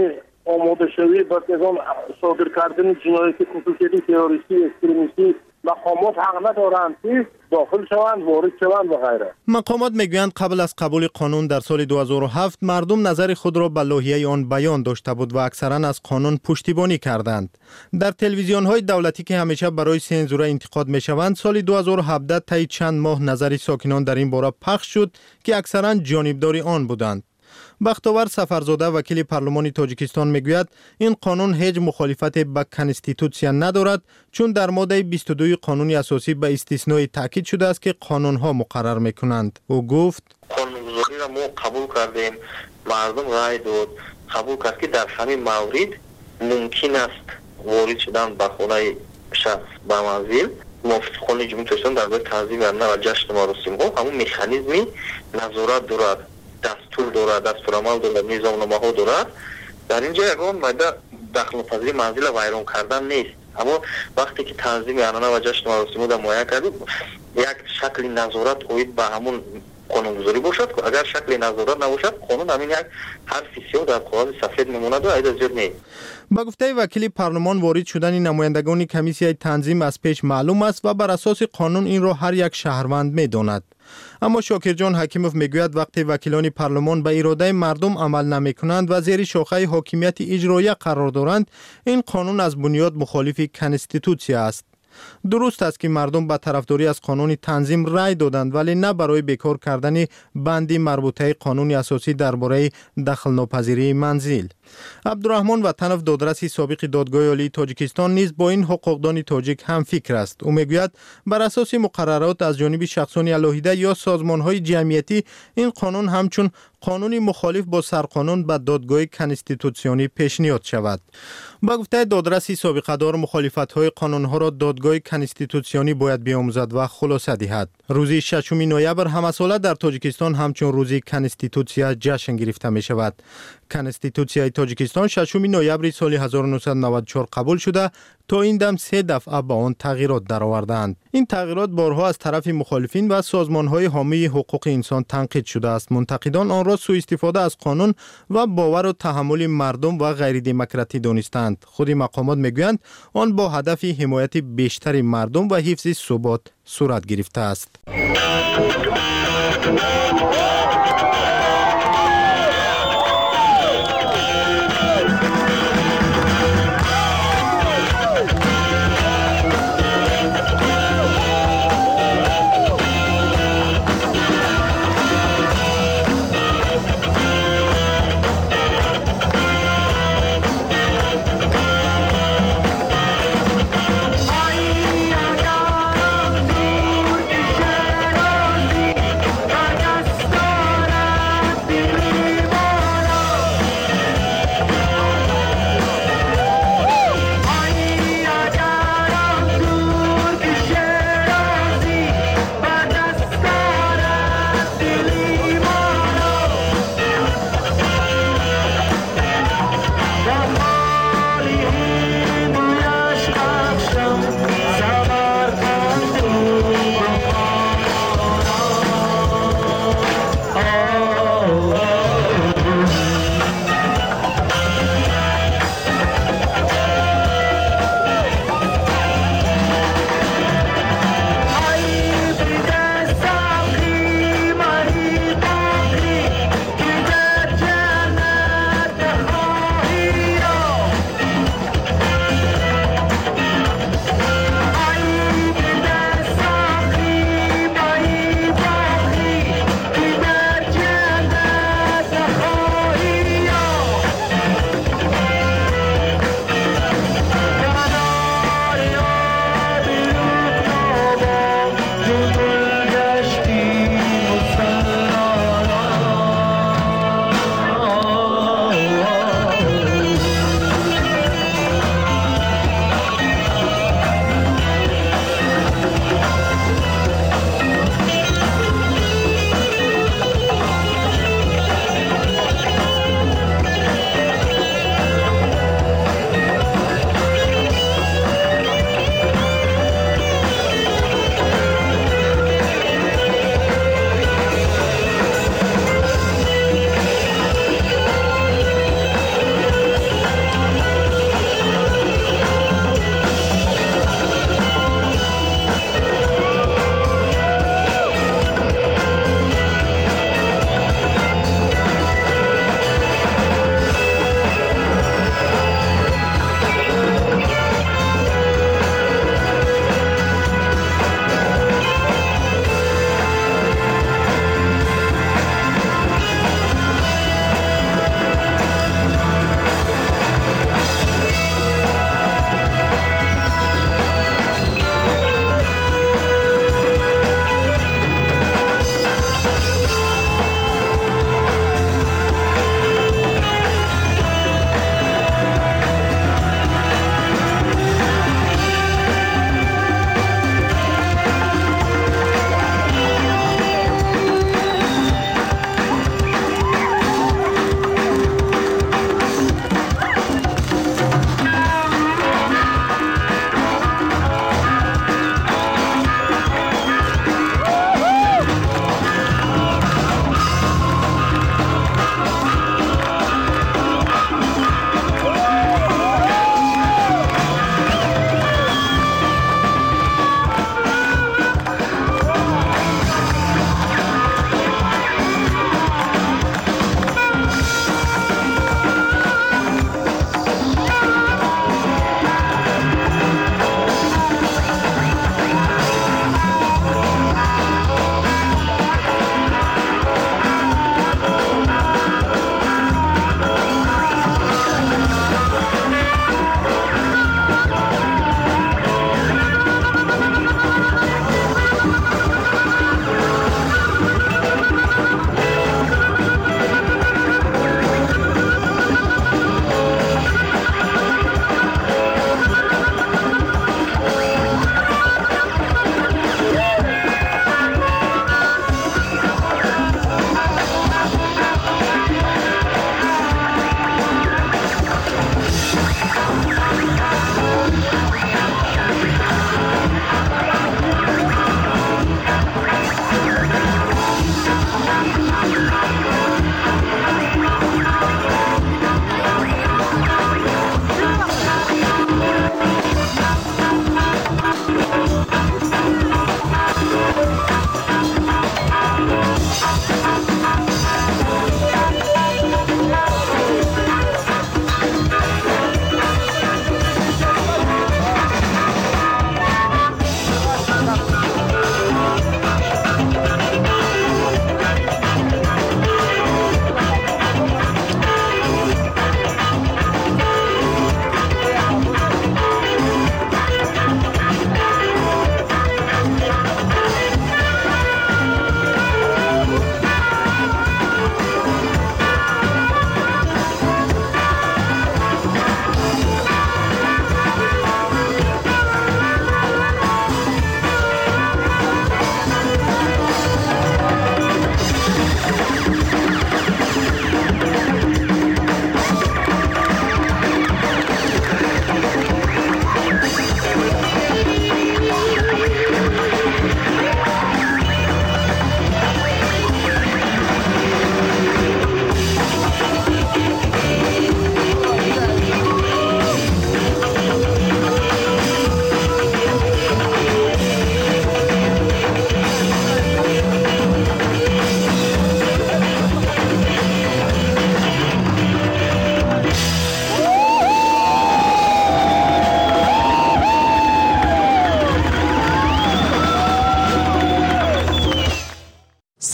آماده شوی و نظام صادر کردن جنایت خصوصی تروریستی اکستریمیستی مقامات حق ندارند که داخل شوند، وارد شوند و غیره. مقامات میگویند قبل از قبول قانون در سال دو هزار و هفت مردم نظر خود را به لایحه آن بیان داشته بود و اکثرا از قانون پشتیبانی کردند. در تلویزیون های دولتی که همیشه برای سنزوره انتقاد میشوند، سال دو هزار و هفده طی چند ماه نظر ساکنان در این باره پخش شد که اکثرا جانبدار آن بودند. بختاور سفرزاده وکیل پارلمان تاجیکستان میگوید این قانون هیچ مخالفت با کنستیتوسیا ندارد، چون در ماده بیست و دو قانون اساسی به استثنای تاکید شده است که قانون ها مقرر میکنند. او گفت قانونگذاری را ما قبول کردیم، مردم رای داد، قبول کرد که در همین مورد ممکن است وارد شدن به خانه شخص به منزل. مفتي خانه جمهوری تاجیکستان در برای تنظیم امن و جشن مراسم ها همون مکانیزمی نظارت دارد، دستور دارد، دستورالعمل دارد، نظامنامه ها دارد. در اینجا یگان ماده دخل پذیری منزل ویران کردن نیست، اما وقتی که تنظیم عنعنه و جشن مراسم را معین کردیم یک شکل نظارت اوید به همون قانونگذاری باشد. اگر شکل نظارت نباشد قانون همین یک حرف سیاه در کاغذ سفید میماند و ایده زیاد نیست. با گفته وکیل پارلمان وارد شدن نمایندگان کمیسیای تنظیم از پیش معلوم است و بر اساس قانون این را هر یک شهروند میداند. اما شاکرجان حکیموف میگوید وقتی وکیلان پارلمان به اراده مردم عمل نمیکنند و زیر شاخه حاکمیت اجرایی قرار دارند، این قانون از بنیاد مخالف کنستیتوسیا است. درست است که مردم به طرفداری از قانون تنظیم رای دادند، ولی نه برای بیکار کردن بندی مربوطه قانون اساسی درباره دخل ناپذیری منزل. عبدالرحمن وطنов دادرسی سابق دادگاه عالی تاجیکستان نیز با این حقوقدان تاجیک هم فکر است. او میگوید بر اساس مقررات از جانب شخصان علاهیده یا سازمان‌های جمعیتی این قانون همچون قانونی مخالف با سرقانون به دادگاه کنستیتوسیونی پیشنهاد شود. با گفته دادرسی سابقه دار مخالفت‌های قانون‌ها را دادگاه کنستیتوسیونی باید بیاموزد و خلاصه دهد. روز ششم نوامبر همساله در تاجیکستان همچون روز کنستیتوسیا جشن گرفته می شود. کنستیتوسیای تاجیکستان ششم نوامبر سال هزار و نهصد و نود و چهار قبول شده، تا این دم سه دفعه به آن تغییرات درآوردند. این تغییرات بارها از طرف مخالفین و سازمان‌های حامی حقوق انسان تنقید شده است. منتقدان آن را سوء استفاده از قانون و باور و تحمل مردم و غیر دموکراتی دانستند. خود مقامات میگویند آن با هدف حمایت بیشتر مردم و حفظ ثبات صورت گرفته است.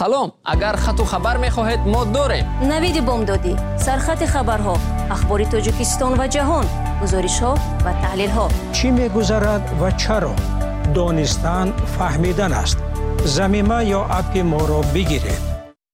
салом, агар хату хабар мехоҳед мо дорем. навиди бомдодӣ, сархати хабарҳо, ахбори тоҷикистон ва ҷаҳон, гузоришҳо ва таҳлилҳо. чӣ мегузарад ва чаро? донистан фаҳмидан аст. замима ё апи моро бигиред.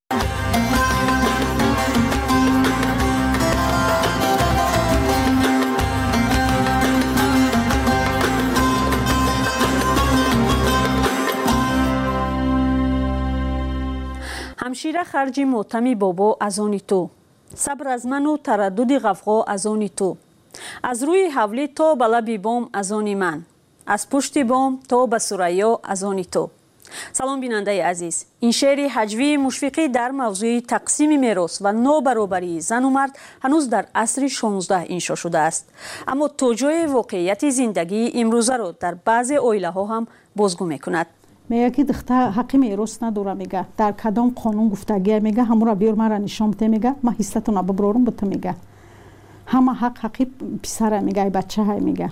ҳамшира харҷи мотами бобо аз они ту, сабр аз ману тараддуди ғафғо аз они ту, аз рӯи ҳавлӣ то ба лаби бом аз они ман, аз пушти бом то ба сурайё аз они ту. салом бинандаи азиз, ин шеъри ҳаҷвии мушфиқӣ дар мавзӯи тақсими мерос ва нобаробарии зану мард ҳанӯз дар асри шонздаҳ иншо шудааст, аммо то ҷое воқеияти зиндагии имрӯзаро дар баъзе оилаҳо ҳам бозгӯ мекунад. мега ки духтар ҳаққи мерос надора, мега дар кадом қонун гуфтагия, мега ҳамура биёр мара нишон бите, мега ма ҳиссатуна биброрум бута, мега ҳама ҳақ ҳаққи писара, мега ай бачаҳай, мега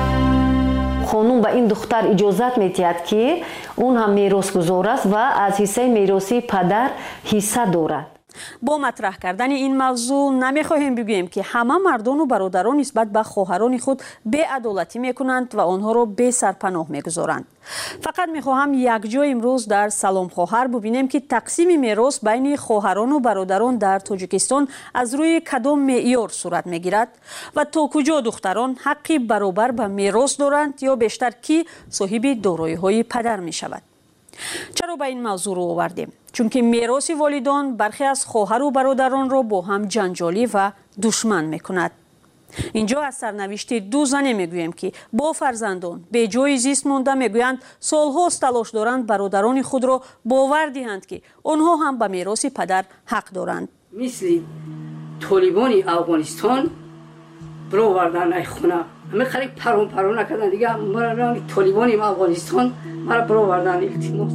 қонун ба ин духтар иҷозат медиҳад ки он ҳам меросгузор аст ва аз ҳиссаи мероси падар ҳисса дорад. бо матраҳ кардани ин мавзӯъ намехоҳем бигӯем ки ҳама мардону бародарон нисбат ба хоҳарони худ беадолатӣ мекунанд ва онҳоро бесарпаноҳ мегузоранд. фақат мехоҳам якҷо имрӯз дар салом хоҳар бубинем ки тақсими мерос байни хоҳарону бародарон дар тоҷикистон аз рӯи кадом меъёр сурат мегирад ва то куҷо духтарон ҳаққи баробар ба мерос доранд ё бештар кӣ соҳиби дороиҳои падар мешавад. чаро ба ин мавзӯъ рӯ овардем? чунки мероси волидон бархе аз хоҳару бародаронро бо ҳам ҷанҷолӣ ва душман мекунад. инҷо аз сарнавишти ду зане мегӯем ки бо фарзандон беҷои зист монда мегӯянд солҳост талош доранд бародарони худро бовар диҳанд ки онҳо ҳам ба мероси падар ҳақ доранд. мисли толибони афғонистон бировардан ай хона ҳаме қариб парон парон накардан дига толибони афғонистон мара бировардан илтимос.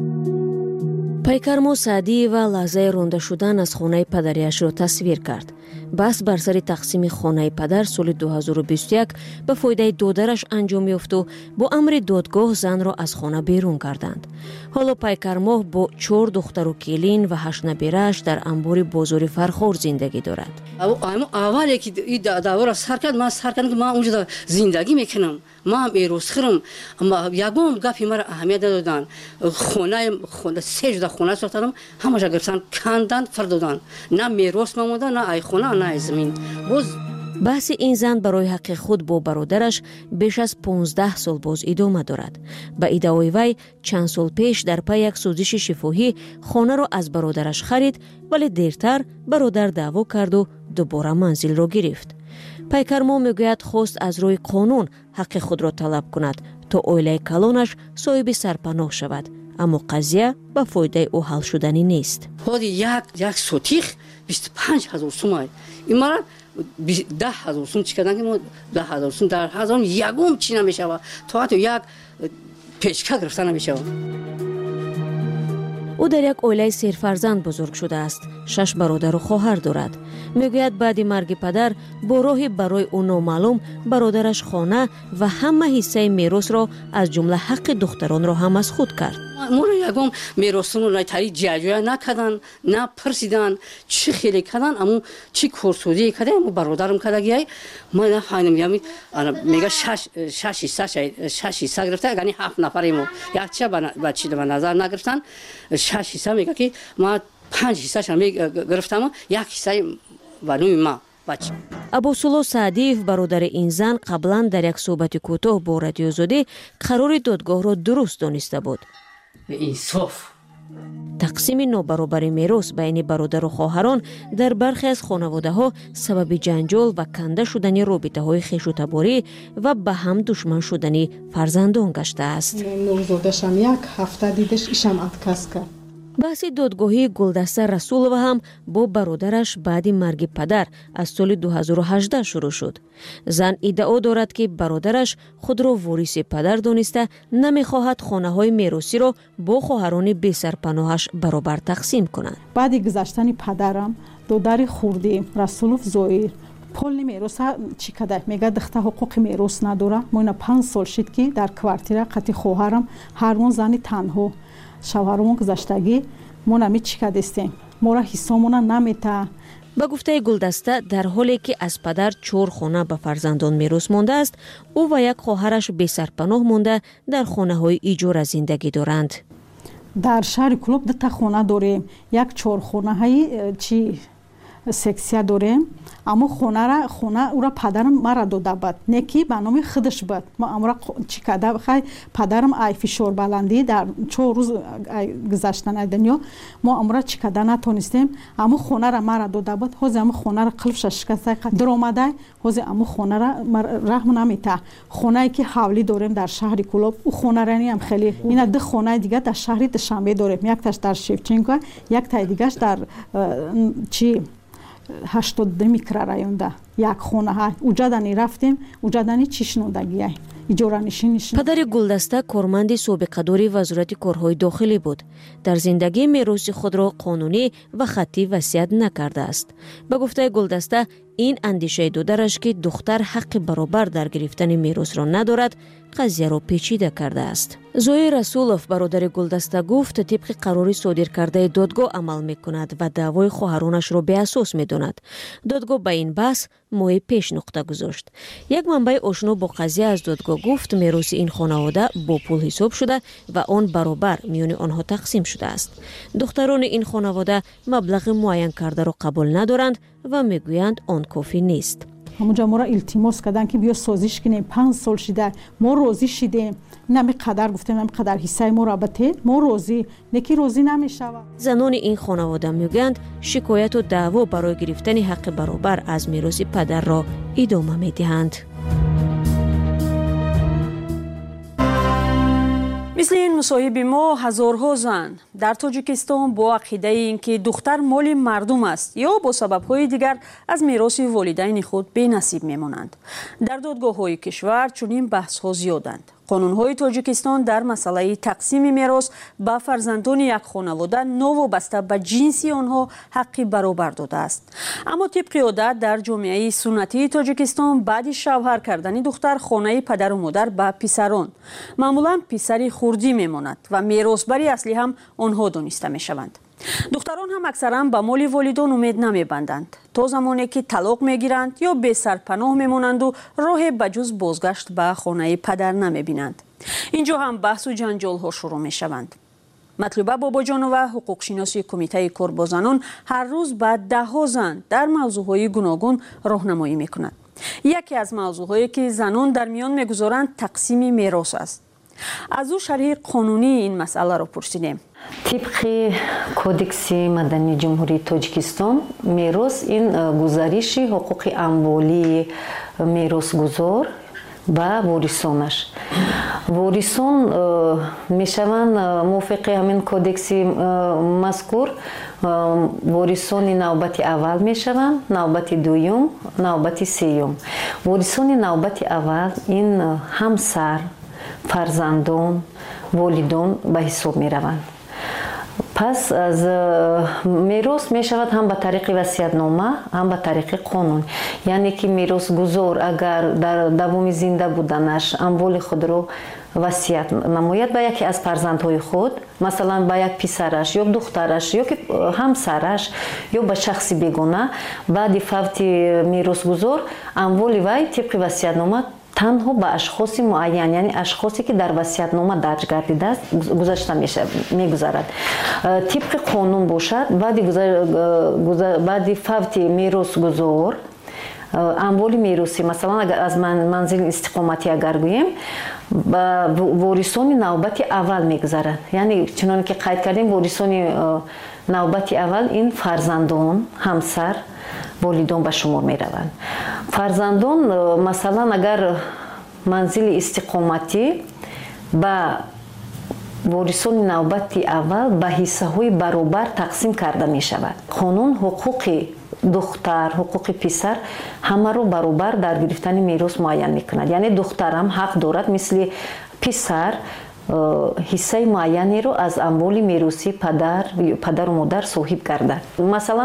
пайкармо саъдиева лаҳзаи ронда шудан аз хонаи падариашро тасвир кард. баҳс бар сари тақсими хонаи падар соли дуҳазору бисту як ба фоидаи додараш анҷом ёфту бо амри додгоҳ занро аз хона берун карданд. ҳоло пайкармоҳ бо чор духтару келин ва ҳашт набирааш дар амбори бозори Фархор зиндагӣ дорад. аввале ки и давора сар кард, ман сар кардам ки ман унҷо зиндагӣ мекунам, ман меросхӯрам, ягон гапи мара аҳамият надоданд. хонаи се ҷуда хона сохтам, ҳамаша гирифтан канданд, фардоданд. на мерос мамонда, на ай хона, на ай замин. боз баҳси ин зан барои ҳаққи худ бо бародараш беш аз понздаҳ сол боз идома дорад. ба иддаои вай чанд сол пеш дар пай як сӯзиши шифоҳӣ хонаро аз бародараш харид, вале дертар бародар даъво карду дубора манзилро гирифт. пайкармо мегӯяд хост аз рӯи қонун ҳаққи худро талаб кунад то оилаи калонаш соҳиби сарпаноҳ шавад, аммо қазия ба фоидаи ӯ ҳал шуданӣ нест. ҳоди як як сотих бисту панҷ ҳазор сум ай. ин мара даҳ ҳазор сум чӣ кардан ки мо даҳ ҳазор сум дар ҳазор ягон чӣ намешавад, то ҳатто як печка гирифта намешавад. ӯ дар як оилаи серфарзанд бузург шудааст. шаш бародару хоҳар дорад. мегӯяд баъди марги падар бо роҳи барои ӯ номаълум бародараш хона ва ҳама ҳиссаи меросро аз ҷумла ҳаққи духтаронро ҳам аз худ кард. моро ягон меросонро натари ҷаҷоя накардан, напарсидан, чӣ хеле кардан, аммо чӣ корсозие кардан, аммо бародарам кардагиай ман нафаҳмидам. ями мега шаш шаш ҳисса шаш ҳисса гирифта, яъни ҳафт нафаре мо якча ба чӣ ба назар нагирифтан. шаш ҳисса мега ки ман панҷ ҳиссаша гирифтам, як ҳиссаи ванӯи ма. абосулло саъдиев бародари ин зан қаблан дар як суҳбати кӯтоҳ бо радиозодӣ қарори додгоҳро дуруст дониста буд. инсоф тақсими нобаробари мерос байни бародару хоҳарон дар бархе аз хонаводаҳо сабаби ҷанҷол ва канда шудани робитаҳои хешутаборӣ ва ба ҳам душман шудани фарзандон гаштааст. нурзодашам як ҳафта дидаш ишам отказ кард. баҳси додгоҳии Гулдаста Расулова ҳам бо бародараш баъди марги падар аз соли дуҳазору ҳаждаҳ шурӯъ шуд. зан иддао дорад ки бародараш худро вориси падар дониста намехоҳад хонаҳои меросиро бо хоҳарони бесарпаноҳаш баробар тақсим кунад. баъди гузаштани падарам додари хурдӣ Расулов Зоир полни мероса чӣ када мега духта ҳуқуқи мерос надора. моина панҷ сол шид ки дар квартира қати хоҳарам ҳармон зани танҳо шавҳармо гузаштагӣ мо нами чӣ кадистем мора ҳиссомона намета. ба гуфтаи Гулдаста, дар ҳоле ки аз падар чор хона ба фарзандон мерос мондааст, ӯ ва як хоҳараш бесарпаноҳ монда дар хонаҳои иҷора зиндагӣ доранд. дар шаҳри Кӯлоб дута хона дорем, як чорхонаҳои чи сексия дорем, аммо хонара хона ура падарам мара дода буд, не ки ба номи худаш буд. мо амра чӣ када хай падарам ай фишорбаландӣ дар чор рӯз гузаштанаи дунё мо амра чӣ када натонистем, аммо хонара мара дода буд. ҳозир аммо хонара қилфша шикастай даромадай, ҳозир аммо хонара раҳм намета. хонае ки ҳавлӣ дорем дар шаҳри Кӯлоб, ӯ хонарани ам хеле ина ду хонаи дигар дар шаҳри Душанбе дорем, якташ дар Шевченко, яктаи дигаш дар чи ҳаштод ду микрорайонда як хонаҳа уҷадани рафтем уҷадани чишнодагия иҷоранишиниш. падари Гулдаста корманди собиқадори вазорати корҳои дохилӣ буд. дар зиндагӣ мероси худро қонунӣ ва хаттӣ васият накардааст. ба гуфтаи Гулдаста, ин андешаи додараш ки духтар ҳаққи баробар дар гирифтани меросро надорад, қазияро печида кардааст. Зои Расулов, бародари Гулдаста, гуфт тибқи қарори содиркардаи додгоҳ амал мекунад ва даъвои хоҳаронашро беасос медонад. додгоҳ ба ин баҳс моҳи пеш нуқта гузошт. як манбаи ошно бо қазия аз додгоҳ гуфт мероси ин хонавода бо пул ҳисоб шуда ва он баробар миёни онҳо тақсим шудааст. духтарони ин хонавода маблағи муайян кардаро қабул надоранд ва мегӯянд он кофӣ нест. ҳамунҷа мора илтимос карданд ки биё созиш кинем, панҷ сол шида мо розӣ шидем, нами қадар гуфтем, нами қадар ҳиссаи моро бате, мо розӣ, неки розӣ намешавад. занони ин хонавода мегӯянд шикояту даъво барои гирифтани ҳаққи баробар аз мероси падарро идома медиҳанд. мисли ин мусоҳиби мо ҳазорҳо зан дар Тоҷикистон бо ақидаи ин ки духтар моли мардум аст ё бо сабабҳои дигар аз мероси волидайни худ бенасиб мемонанд. дар додгоҳҳои кишвар чунин баҳсҳо зиёданд. қонунҳои Тоҷикистон дар масъалаи тақсими мерос ба фарзандони як хонавода новобаста ба ҷинси онҳо ҳаққи баробар додааст. аммо тибқи одат дар ҷомеаи суннатии Тоҷикистон баъди шавҳар кардани духтар хонаи падару модар ба писарон маъмулан писари хурдӣ мемонад ва меросбари аслӣ ҳам онҳо дониста мешаванд. духтарон ҳам аксаран ба моли волидон умед намебанданд то замоне ки талоқ мегиранд ё бесарпаноҳ мемонанду роҳе ба ҷуз бозгашт ба хонаи падар намебинанд. инҷо ҳам баҳсу ҷанҷолҳо шурӯъ мешаванд. матлуба бобоҷонова, ҳуқуқшиноси кумитаи кор бо занон, ҳар рӯз ба даҳҳо зан дар мавзӯъҳои гуногун роҳнамоӣ мекунад. яке аз мавзӯъҳое ки занон дар миён мегузоранд тақсими мерос аст. аз ӯ шарҳи қонунии ин масъаларо пурсидем. тибқи кодекси мадании ҷумҳурии Тоҷикистон мерос ин гузариши ҳуқуқи амволии меросгузор ба ворисонаш. ворисон мешаванд мувофиқи ҳамин кодекси мазкур ворисони навбати аввал мешаванд, навбати дуюм, навбати сеюм. ворисони навбати аввал ин ҳамсар, фарзандон, волидон ба ҳисоб мераванд. пас аз мерос мешавад ҳам ба тариқи васиятнома, ҳам ба тариқи қонун. яъне ки меросгузор агар дар давоми зинда буданаш амволи худро васият намояд ба яке аз фарзандҳои худ, масалан ба як писараш ё духтараш ё ки ҳамсараш ё ба шахси бегона, баъди фавти меросгузор амволи вай тибқи васиятнома танҳо ба ашхоси муайян, яъне ашхосе ки дар васиятнома дарҷ гардидааст гузашта мегузарад. тибқи қонун бошад, баъди фавти меросгузор амволи меросӣ, масалан агар аз манзили истиқоматӣ агар гӯем, ба ворисони навбати аввал мегузарад. яъне чуноне ки қайд кардем, ворисони навбати аввал ин фарзандон, ҳамсар, волидон ба шумор мераванд. фарзандон масалан агар манзили истиқоматӣ ба ворисони навбати аввал ба ҳиссаҳои баробар тақсим карда мешавад. қонун ҳуқуқи духтар, ҳуқуқи писар ҳамаро баробар дар гирифтани мерос муайян мекунад. яъне духтарам ҳақ дорад мисли писар ҳиссаи муайянеро аз амволи меросӣ падар падару модар соҳиб гардад. масалан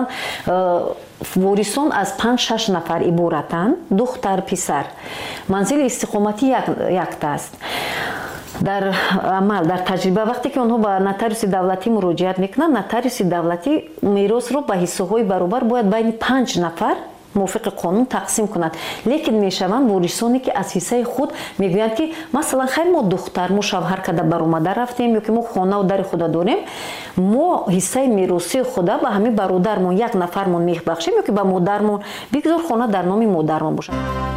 ворисон аз панҷ шаш нафар иборатанд, духтар, писар. манзили истиқоматӣ якта аст. در عمل در تجربه وقتی که اونها به نотариуси давлатӣ муроҷиат мекунанд нотариуси давлатӣ меросро ба ҳиссаҳои баробар бояд байни панҷ нафар мувофиқи қонун тақсим кунад лекин мешаванд ворисоне ки аз ҳиссаи худ мегӯянд ки масалан хайр мо духтар мо шавҳар када баромада рафтем ё ки мо хонаву дари худа дорем мо ҳиссаи меросии худа ба ҳамин бародармон як нафармон мебахшем ё ки ба модармон бигзор хона дар номи модармон бошад.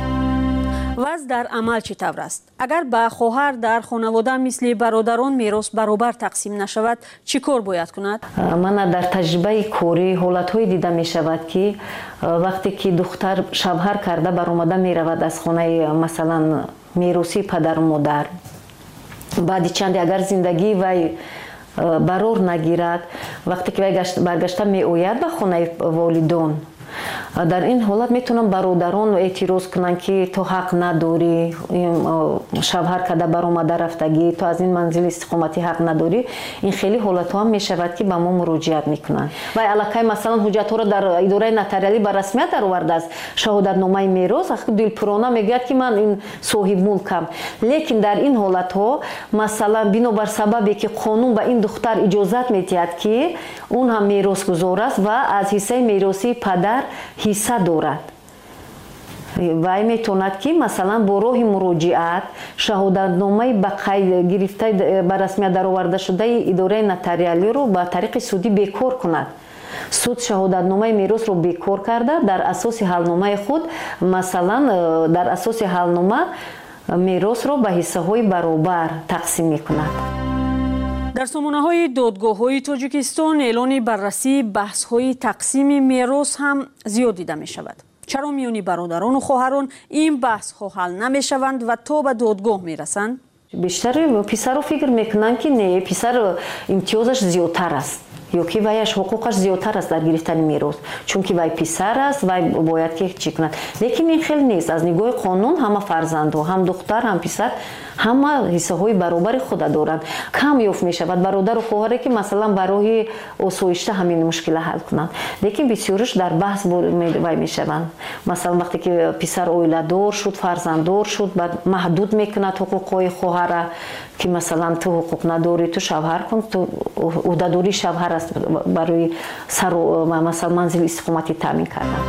ваз дар амал чӣ тавр аст? агар ба хоҳар дар хонавода мисли бародарон мерос баробар тақсим нашавад чӣ кор бояд кунад? мана дар таҷрибаи корӣ ҳолатҳое дида мешавад ки вақте ки духтар шавҳар карда баромада меравад аз хонаи масалан меросии падару модар баъди чанде агар зиндагии вай барор нагирад вақте ки вай баргашта меояд ба хонаи волидон дар ин ҳолат метавонанд бародарон эътироз кунанд ки то ҳақ надорӣ шавҳар када баромада рафтагӣ то аз ин манзили истиқоматӣ ҳақ надорӣ ин хеле ҳолатҳо ҳам мешавад ки ба мо муроҷиат мекунанд вай аллакай масалан ҳуҷҷатҳоро дар идораи нотариалӣ ба расмият даровардааст шаҳодатномаи мерос дилпурона мегӯяд ки ман ин соҳибмулкам лекин дар ин ҳолатҳо масалан бинобар сабабе ки қонун ба ин духтар иҷозат медиҳад ки он ҳам меросгузор аст ва аз ҳиссаи меросии падар ҳисса дорад вай метавонад ки масалан бо роҳи муроҷиат шаҳодатномаи ба қайд гирифта ба расмият даровардашудаи идораи нотариалиро ба тариқи судӣ бекор кунад суд шаҳодатномаи меросро бекор карда дар асоси ҳалномаи худ масалан дар асоси ҳалнома меросро ба ҳиссаҳои баробар тақсим мекунад. дар сомонаҳои додгоҳҳои тоҷикистон эълони баррасии баҳсҳои тақсими мерос ҳам зиёд дида мешавад. чаро миёни бародарону хоҳарон ин баҳсҳо ҳал намешаванд ва то ба додгоҳ мерасанд? бештари писаро фикр мекунанд ки не писар имтиёзаш зиёдтар аст ё ки ваяш ҳуқуқаш зиёдтар аст дар гирифтани мерос чунки вай писар аст вай бояд ки чӣ кунад лекин ин хел нест аз нигоҳи қонун ҳама фарзандҳо ҳам духтар ҳам писар ҳама ҳиссаҳои баробари худа доранд кам ёфт мешавад бародару хоҳаре ки масалан ба роҳи осоишта ҳамин мушкила ҳал кунанд лекин бисёриш дар баҳс вай мешаванд масалан вақте ки писар оиладор шуд фарзанддор шуд баъд маҳдуд мекунад ҳуқуқҳои хоҳара ки масалан ту ҳуқуқ надорӣ ту шавҳар кун ту ӯҳдадории шавҳар аст барои сару масалан манзили истиқоматӣ таъмин кардан.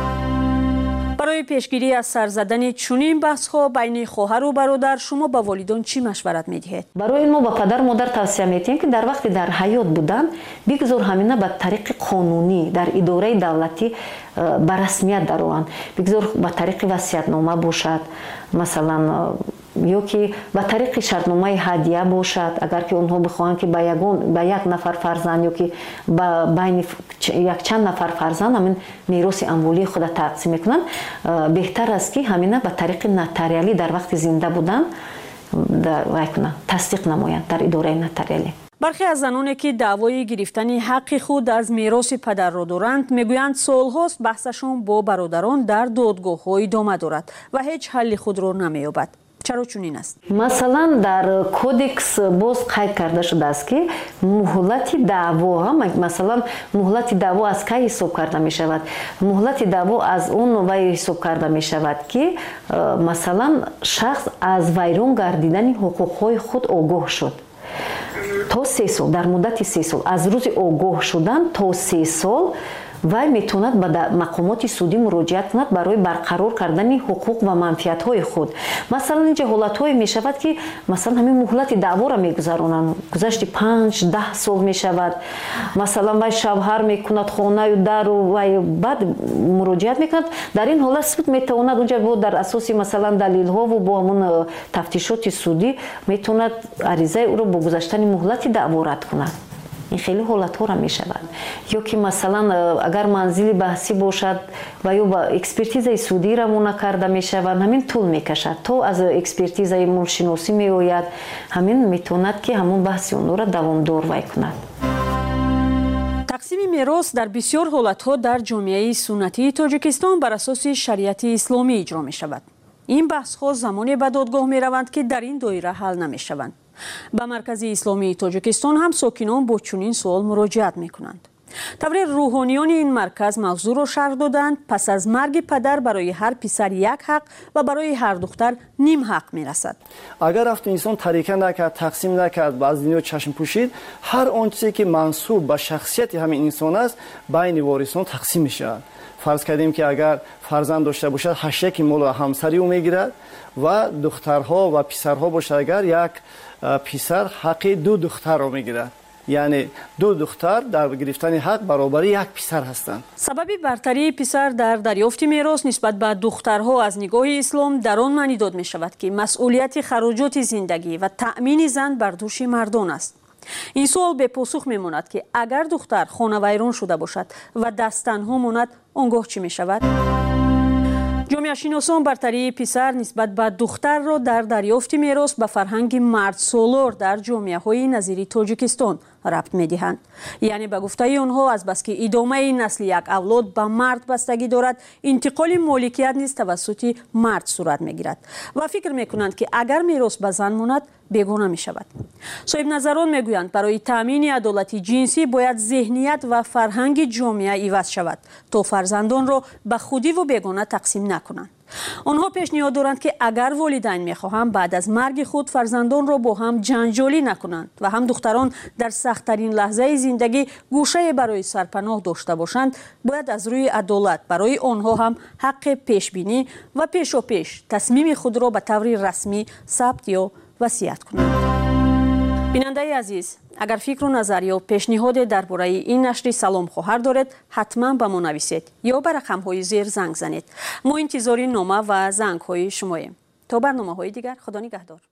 барои пешгирӣ аз сар задани чунин баҳсҳо байни хоҳару бародар шумо ба волидон чӣ машварат медиҳед? барои ин мо ба падару модар тавсия медиҳем ки дар вақти дар ҳаёт буданд бигзор ҳамина ба тариқи қонунӣ дар идораи давлатӣ ба расмият дарованд бигзор ба тариқи васиятнома бошад масалан ё ки ба тариқи шартномаи ҳадия бошад агар ки онҳо бихоҳанд ки ба ягон ба як нафар фарзанд ё ки ба байни якчанд нафар фарзанд ҳамин мероси амволии худа тақсим мекунанд беҳтар аст ки ҳамина ба тариқи нотариалӣ дар вақти зинда будан вай кунанд тасдиқ намоянд дар идораи нотариалӣ. бархе аз заноне ки даъвои гирифтани ҳаққи худ аз мероси падарро доранд мегӯянд солҳост баҳсашон бо бародарон дар додгоҳҳо идома дорад ва ҳеҷ ҳалли худро намеёбад. чаро чунин аст? масалан дар кодекс боз қайд карда шудааст ки муҳлати даъво масалан муҳлати даъво аз кай ҳисоб карда мешавад муҳлати даъво аз он вай ҳисоб карда мешавад ки масалан шахс аз вайрон гардидани ҳуқуқҳои худ огоҳ шуд то се сол дар муддати се сол аз рӯзи огоҳ шудан то се сол вай метавонад ба мақомоти судӣ муроҷиат кунад барои барқарор кардани ҳуқуқ ва манфиатҳои худ масалан инҷа ҳолатҳое мешавад ки масалан ҳамин муҳлати даъворо мегузаронанд гузашти панҷ даҳ сол мешавад масалан вай шавҳар мекунад хонаю дару вай баъд муроҷиат мекунад дар ин ҳолат суд метавонад унҷа бо дар асоси масалан далилҳову бо ҳамон тафтишоти судӣ метавонад аризаи ӯро бо гузаштани муҳлати даъво рад кунад. ин хеле ҳолатҳоро мешавад ё ки масалан агар манзили баҳсӣ бошад ва ё ба экспертизаи судӣ равона карда мешавад ҳамин тӯл мекашад то аз экспертизаи мулкшиносӣ меояд ҳамин метавонад ки ҳамон баҳси онро давомдор вай кунад. тақсими мерос дар бисёр ҳолатҳо дар ҷомеаи суннатии тоҷикистон бар асоси шариати исломӣ иҷро мешавад. ин баҳсҳо замоне ба додгоҳ мераванд ки дар ин доира ҳал намешаванд. ба маркази исломии тоҷикистон ҳам сокинон бо чунин суол муроҷиат мекунанд. тавре рӯҳониёни ин марказ мавзӯъро шарҳ доданд. пас аз марги падар барои ҳар писар як ҳақ ва барои ҳар духтар ним ҳақ мерасад. агар рафту инсон тарика накард, тақсим накард ва аз дунё чашм пӯшид, ҳар он чизе ки мансуб ба шахсияти ҳамин инсон аст байни ворисон тақсим мешавад. фарз кардем ки агар фарзанд дошта бошад ҳаштаки молу ҳамсари ӯ мегирад ва духтарҳо ва писарҳо бошад, агар як писар ҳаққи ду духтарро мегирад. яъне ду духтар дар гирифтани ҳақ баробари як писар ҳастанд. сабаби бартарии писар дар дарёфти мерос нисбат ба духтарҳо аз нигоҳи ислом дар он маънӣ дод мешавад ки масъулияти хароҷоти зиндагӣ ва таъмини зан бар дӯши мардон аст. ин суол бепосух мемонад ки агар духтар хонавайрон шуда бошад ва дасттанҳо монад, он гоҳ чӣ мешавад? ҷомеашиносон бартарии писар нисбат ба духтарро дар дарёфти мерос ба фарҳанги мардсолор дар ҷомеаҳои назири Тоҷикистон рабт медиҳанд. яъне ба гуфтаи онҳо азбаски идомаи насли як авлод ба мард бастагӣ дорад, интиқоли моликият низ тавассути мард сурат мегирад ва фикр мекунанд ки агар мерос ба зан монад, бегона мешавад. соҳибназарон мегӯянд, барои таъмини адолати ҷинсӣ бояд зеҳният ва фарҳанги ҷомеа иваз шавад, то фарзандонро ба худиву бегона тақсим накунанд. онҳо пешниҳод доранд ки агар волидайн мехоҳанд баъд аз марги худ фарзандонро бо ҳам ҷанҷолӣ накунанд ва ҳам духтарон дар сахттарин лаҳзаи зиндагӣ гӯшае барои сарпаноҳ дошта бошанд, бояд аз рӯи адолат барои онҳо ҳам ҳаққи пешбинӣ ва пешопеш тасмими худро ба таври расмӣ сабт ё васият кунанд. бинандаи азиз, агар фикру назар ё пешниҳоде дар бораи ин нашри Салом хоҳар доред, ҳатман ба мо нависед ё ба рақамҳои зер занг занед. мо интизори нома ва зангҳои шумоем. то барномаҳои дигар, худо нигаҳдор.